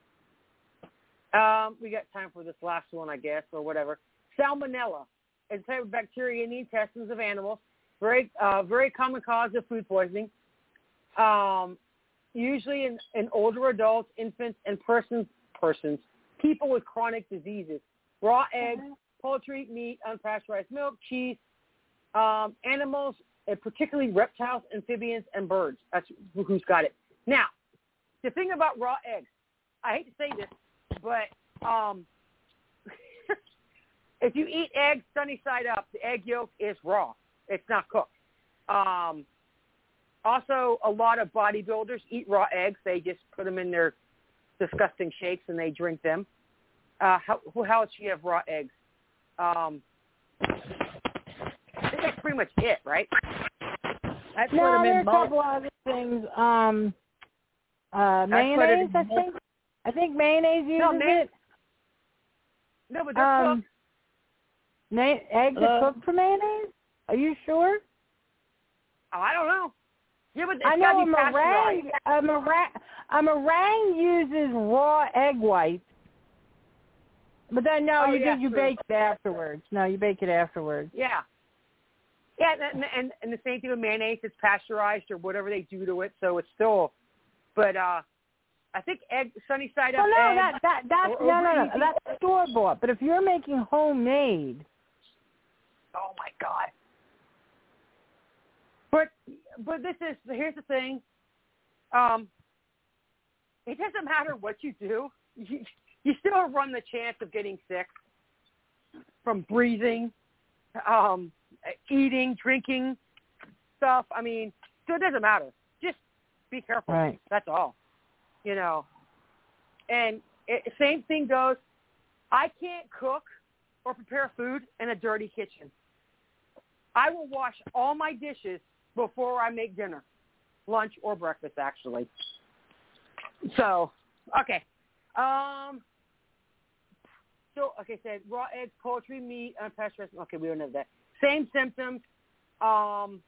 Um, we got time for this last one, I guess, or whatever. Salmonella is a type of bacteria in the intestines of animals. Very, uh, very common cause of food poisoning. Um, usually in, in older adults, infants, and persons, persons, people with chronic diseases. Raw eggs, poultry, meat, unpasteurized milk, cheese, um, animals, and particularly reptiles, amphibians, and birds. That's who's got it. Now, the thing about raw eggs, I hate to say this, but um, if you eat eggs sunny side up, the egg yolk is raw. It's not cooked. Um, also, a lot of bodybuilders eat raw eggs. They just put them in their disgusting shakes and they drink them. Uh, how, how else do you have raw eggs? Um, I think that's pretty much it, right? I put No, them there are in a couple other things. Um, uh, mayonnaise, I, I think. I think mayonnaise uses No, man- it. No, but they're Um, cooked. na- eggs Uh, are cooked for mayonnaise? Are you sure? Oh, I don't know. Yeah, but it's I got know to a be pasteurized. meringue, a meringue, a meringue uses raw egg whites. But then, no, Oh, you yeah, do, you true. bake it afterwards. No, you bake it afterwards. Yeah. Yeah, and, and and the same thing with mayonnaise. It's pasteurized or whatever they do to it, so it's still. But uh, I think egg, sunny side up well, no, egg. that that that's or, no, no, no, easy. that's store bought. But if you're making homemade, oh my God. But but this is here's the thing. Um, it doesn't matter what you do. You, you still run the chance of getting sick from breathing. Um, eating, drinking stuff. I mean, so it doesn't matter. Just be careful. Right. That's all. You know. And it, same thing goes. I can't cook or prepare food in a dirty kitchen. I will wash all my dishes before I make dinner, lunch or breakfast, actually. So, okay. Um. So, like I said, raw eggs, poultry, meat, unpasteurized. Okay, we don't have that. Same symptoms, um,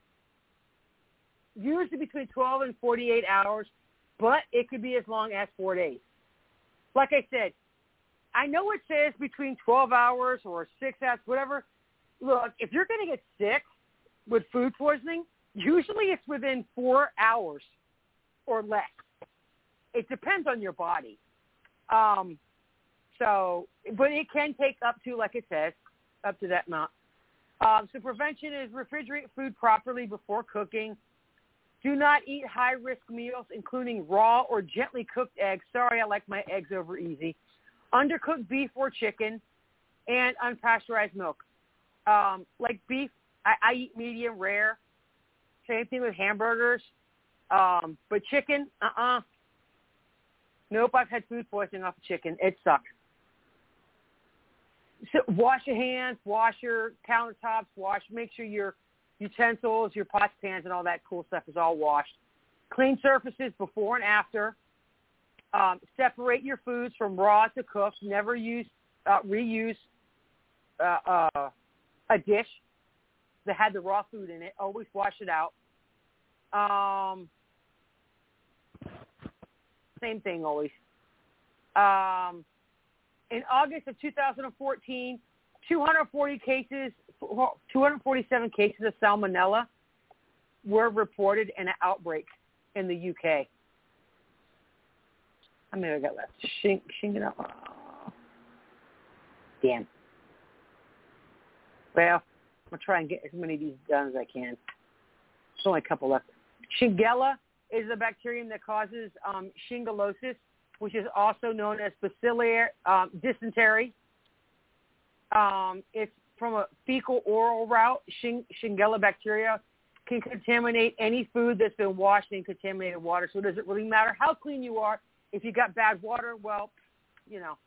usually between twelve and forty-eight hours, but it could be as long as four days. Like I said, I know it says between twelve hours or six hours, whatever. Look, if you're going to get sick with food poisoning, usually it's within four hours or less. It depends on your body. Um, so, but it can take up to, like it says, up to that amount. Um, so prevention is refrigerate food properly before cooking. Do not eat high-risk meals, including raw or gently cooked eggs. Sorry, I like my eggs over easy. Undercooked beef or chicken, and unpasteurized milk. Um, like beef, I, I eat medium rare. Same thing with hamburgers. Um, but chicken, uh-uh. Nope, I've had food poisoning off of chicken. It sucks. So wash your hands, wash your countertops, wash, make sure your utensils, your pots, pans, and all that cool stuff is all washed. Clean surfaces before and after. Um, separate your foods from raw to cooked. Never use, uh, reuse uh, uh, a dish that had the raw food in it. Always wash it out. Um, same thing always. Um, In August of two thousand fourteen, two hundred forty cases, two hundred forty-seven cases of salmonella were reported in an outbreak in the U K. How many I got left? Shing, shinging up. Oh. Damn. Well, I'm going to try and get as many of these done as I can. There's only a couple left. Shigella is a bacterium that causes um, shingillosis, which is also known as bacillary um, dysentery. Um, it's from a fecal-oral route. Shing- Shigella bacteria can contaminate any food that's been washed in contaminated water. So does it really matter how clean you are? If you got bad water, well, you know.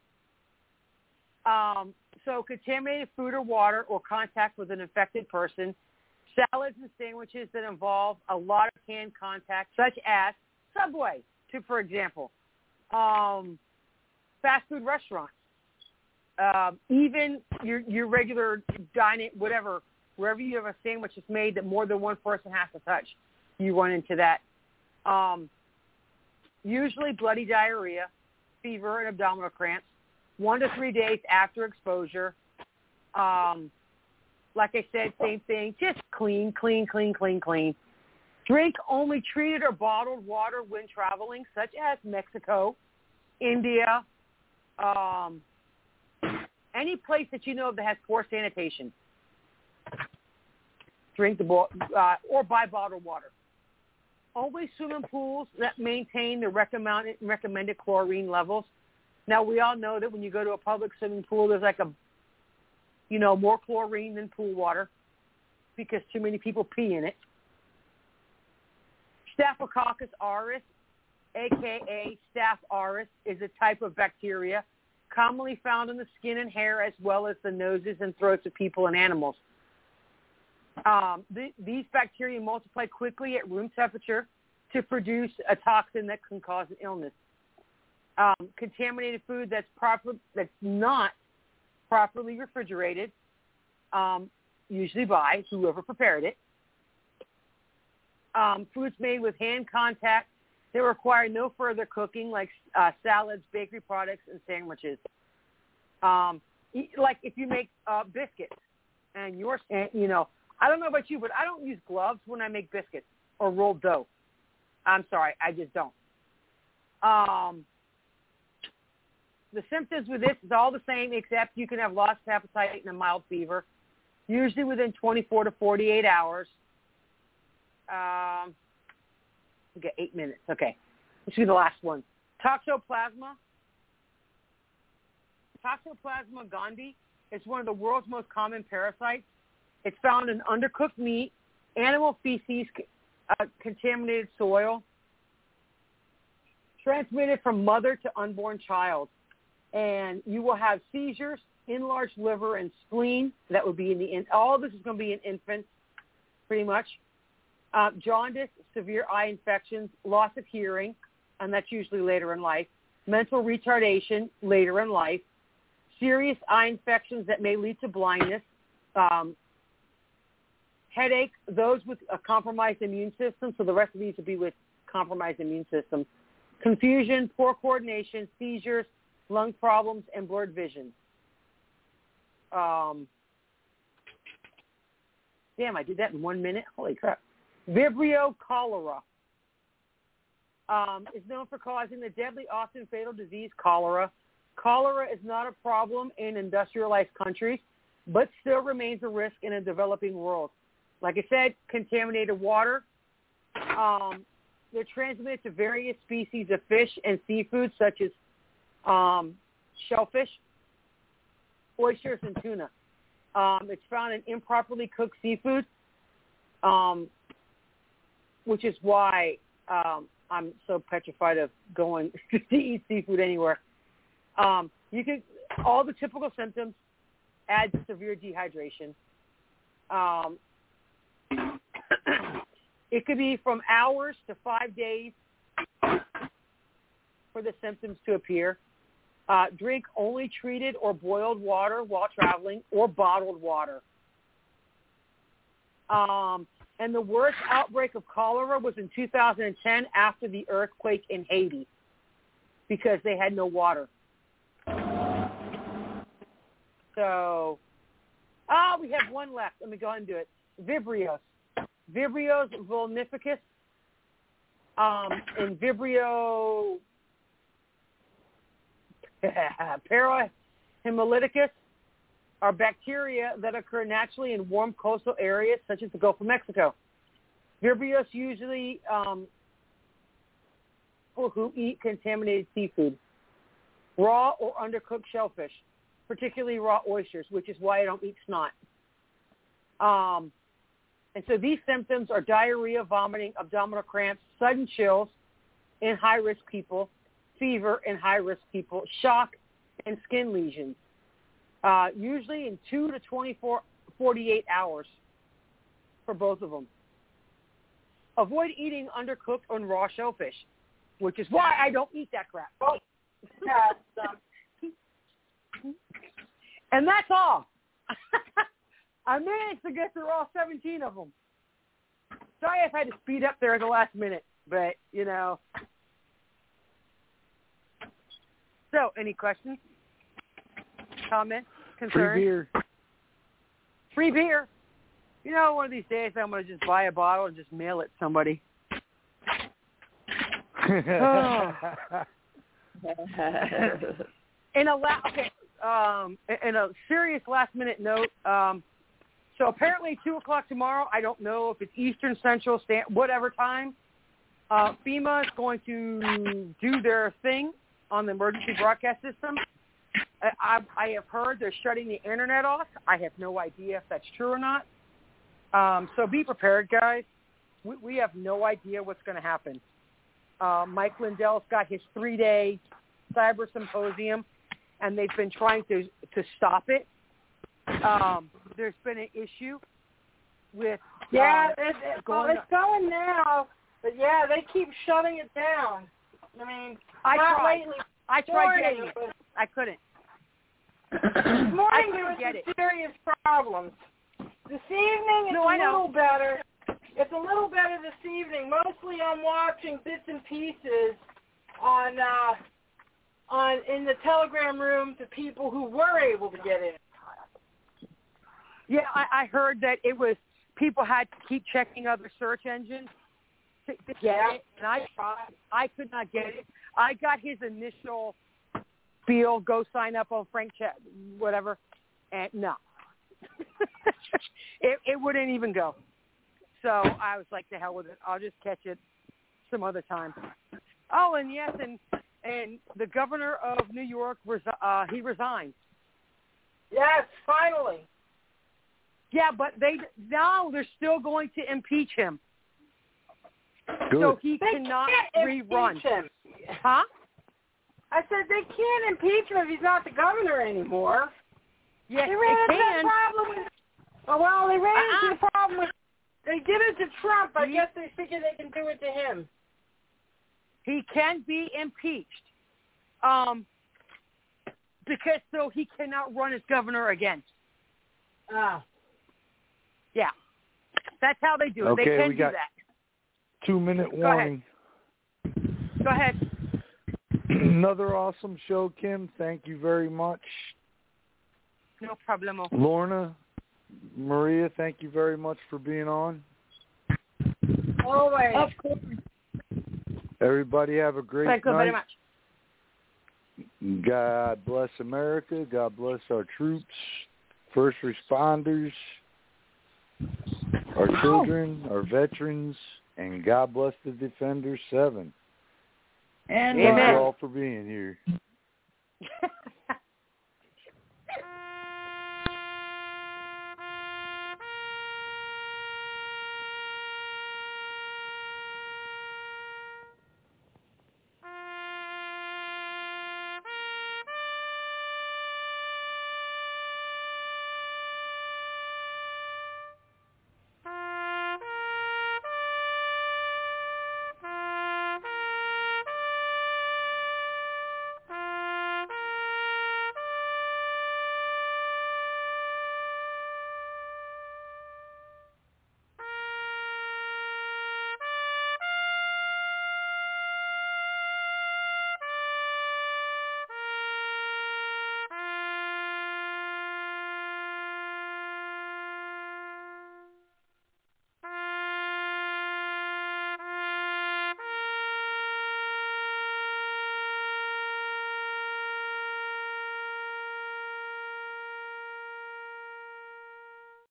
Um, so contaminated food or water or contact with an infected person. Salads and sandwiches that involve a lot of hand contact, such as Subway, to, for example. Um, fast food restaurants, um, even your your regular dining, whatever, wherever you have a sandwich that's made that more than one person has to touch, you run into that. Um, usually bloody diarrhea, fever, and abdominal cramps, one to three days after exposure. Um, like I said, same thing, just clean, clean, clean, clean, clean. Drink only treated or bottled water when traveling, such as Mexico, India, um, any place that you know that has poor sanitation. Drink the bo- uh, or buy bottled water. Always swimming pools that maintain the recommended recommended chlorine levels. Now we all know that when you go to a public swimming pool, there's like a, you know, more chlorine than pool water because too many people pee in it. Staphylococcus aureus, a k a. Staph aureus, is a type of bacteria commonly found in the skin and hair as well as the noses and throats of people and animals. Um, th- these bacteria multiply quickly at room temperature to produce a toxin that can cause an illness. Um, contaminated food that's proper, that's not properly refrigerated, um, usually by whoever prepared it. Um, foods made with hand contact that require no further cooking, like uh, salads, bakery products, and sandwiches. Um, like if you make uh, biscuits and you're, you know, I don't know about you, but I don't use gloves when I make biscuits or rolled dough. I'm sorry, I just don't. Um, the symptoms with this is all the same, except you can have lost appetite and a mild fever, usually within twenty-four to forty-eight hours. Um, we got eight minutes. Okay. This will be the last one. Toxoplasma. Toxoplasma gondii is one of the world's most common parasites. It's found in undercooked meat, animal feces, uh, contaminated soil, transmitted from mother to unborn child. And you will have seizures, enlarged liver and spleen. That would be in the in, all this is going to be in infants, pretty much. Uh, jaundice, severe eye infections, loss of hearing, and that's usually later in life. Mental retardation later in life. Serious eye infections that may lead to blindness. Um, headache, those with a compromised immune system. So the rest of these would be with compromised immune system. Confusion, poor coordination, seizures, lung problems, and blurred vision. Um, damn, I did that in one minute. Holy crap. Vibrio cholera um, is known for causing the deadly, often fatal disease cholera. Cholera is not a problem in industrialized countries, but still remains a risk in a developing world. Like I said, contaminated water. Um, they're transmitted to various species of fish and seafood, such as um, shellfish, oysters, and tuna. Um, it's found in improperly cooked seafood, um, which is why um, I'm so petrified of going to eat seafood anywhere. Um, you can all the typical symptoms: add severe dehydration. Um, it could be from hours to five days for the symptoms to appear. Uh, drink only treated or boiled water while traveling, or bottled water. Um, and the worst outbreak of cholera was in two thousand ten after the earthquake in Haiti, because they had no water. So, ah, oh, we have one left. Let me go ahead and do it. Vibrios. Vibrios vulnificus um, and Vibrio parahemolyticus are bacteria that occur naturally in warm coastal areas such as the Gulf of Mexico. Vibrios usually um, people who eat contaminated seafood, raw or undercooked shellfish, particularly raw oysters, which is why I don't eat snot. Um, and so these symptoms are diarrhea, vomiting, abdominal cramps, sudden chills in high-risk people, fever in high-risk people, shock, and skin lesions, uh, usually in two to twenty-four, forty-eight hours for both of them. Avoid eating undercooked or raw shellfish, which is why I don't eat that crap. And that's all. I managed to get through all seventeen of them. Sorry if I had to speed up there at the last minute, but, you know. So, any questions? Comments? Concerns? Free beer. Free beer. You know, one of these days I'm going to just buy a bottle and just mail it to somebody. Oh. In a la- okay, um, in a serious last-minute note, um, so apparently two o'clock tomorrow, I don't know if it's Eastern, Central, Stand- whatever time, uh, FEMA is going to do their thing on the emergency broadcast system. I, I, I have heard they're shutting the Internet off. I have no idea if that's true or not. Um, so be prepared, guys. We, we have no idea what's going to happen. Uh, Mike Lindell's got his three-day cyber symposium, and they've been trying to to stop it. Um, there's been an issue with yeah, uh, it, it, going. Well, it's going now, but yeah, they keep shutting it down. I mean, I not tried. lately. I tried morning, getting it. I couldn't. This morning I there was get some it. serious problems. This evening it's No, I a know. little better. It's a little better this evening. Mostly I'm watching bits and pieces on uh, on in the Telegram room to people who were able to get in. Yeah, I, I heard that it was people had to keep checking other search engines to, to get it, and I tried. I could not get it. I got his initial spiel, go sign up on Frank Chat, whatever, and no. it, it wouldn't even go. So I was like, the hell with it. I'll just catch it some other time. Oh, and yes, and and the governor of New York, uh, he resigned. Yes, finally. Yeah, but they now they're still going to impeach him. Good. So he They cannot can't rerun. impeach him. Huh? I said they can't impeach him if he's not the governor anymore. Yes, they ran they into can. the problem with. Oh, well, they ran Uh-uh. into the problem with. They did it to Trump. I He, guess they figure they can do it to him. he can be impeached, um, because so he cannot run as governor again. Ah. Yeah, that's how they do it. Okay, they can we got do that. Two minute Go warning. Go ahead. Another awesome show, Kim. Thank you very much. No problemo. Lorna, Maria, thank you very much for being on. Always. Of course. Everybody have a great Thank you night. very much. God bless America. God bless our troops, first responders, our children, our veterans, and God bless the Defenders seven. And Thank Amen. you all for being here.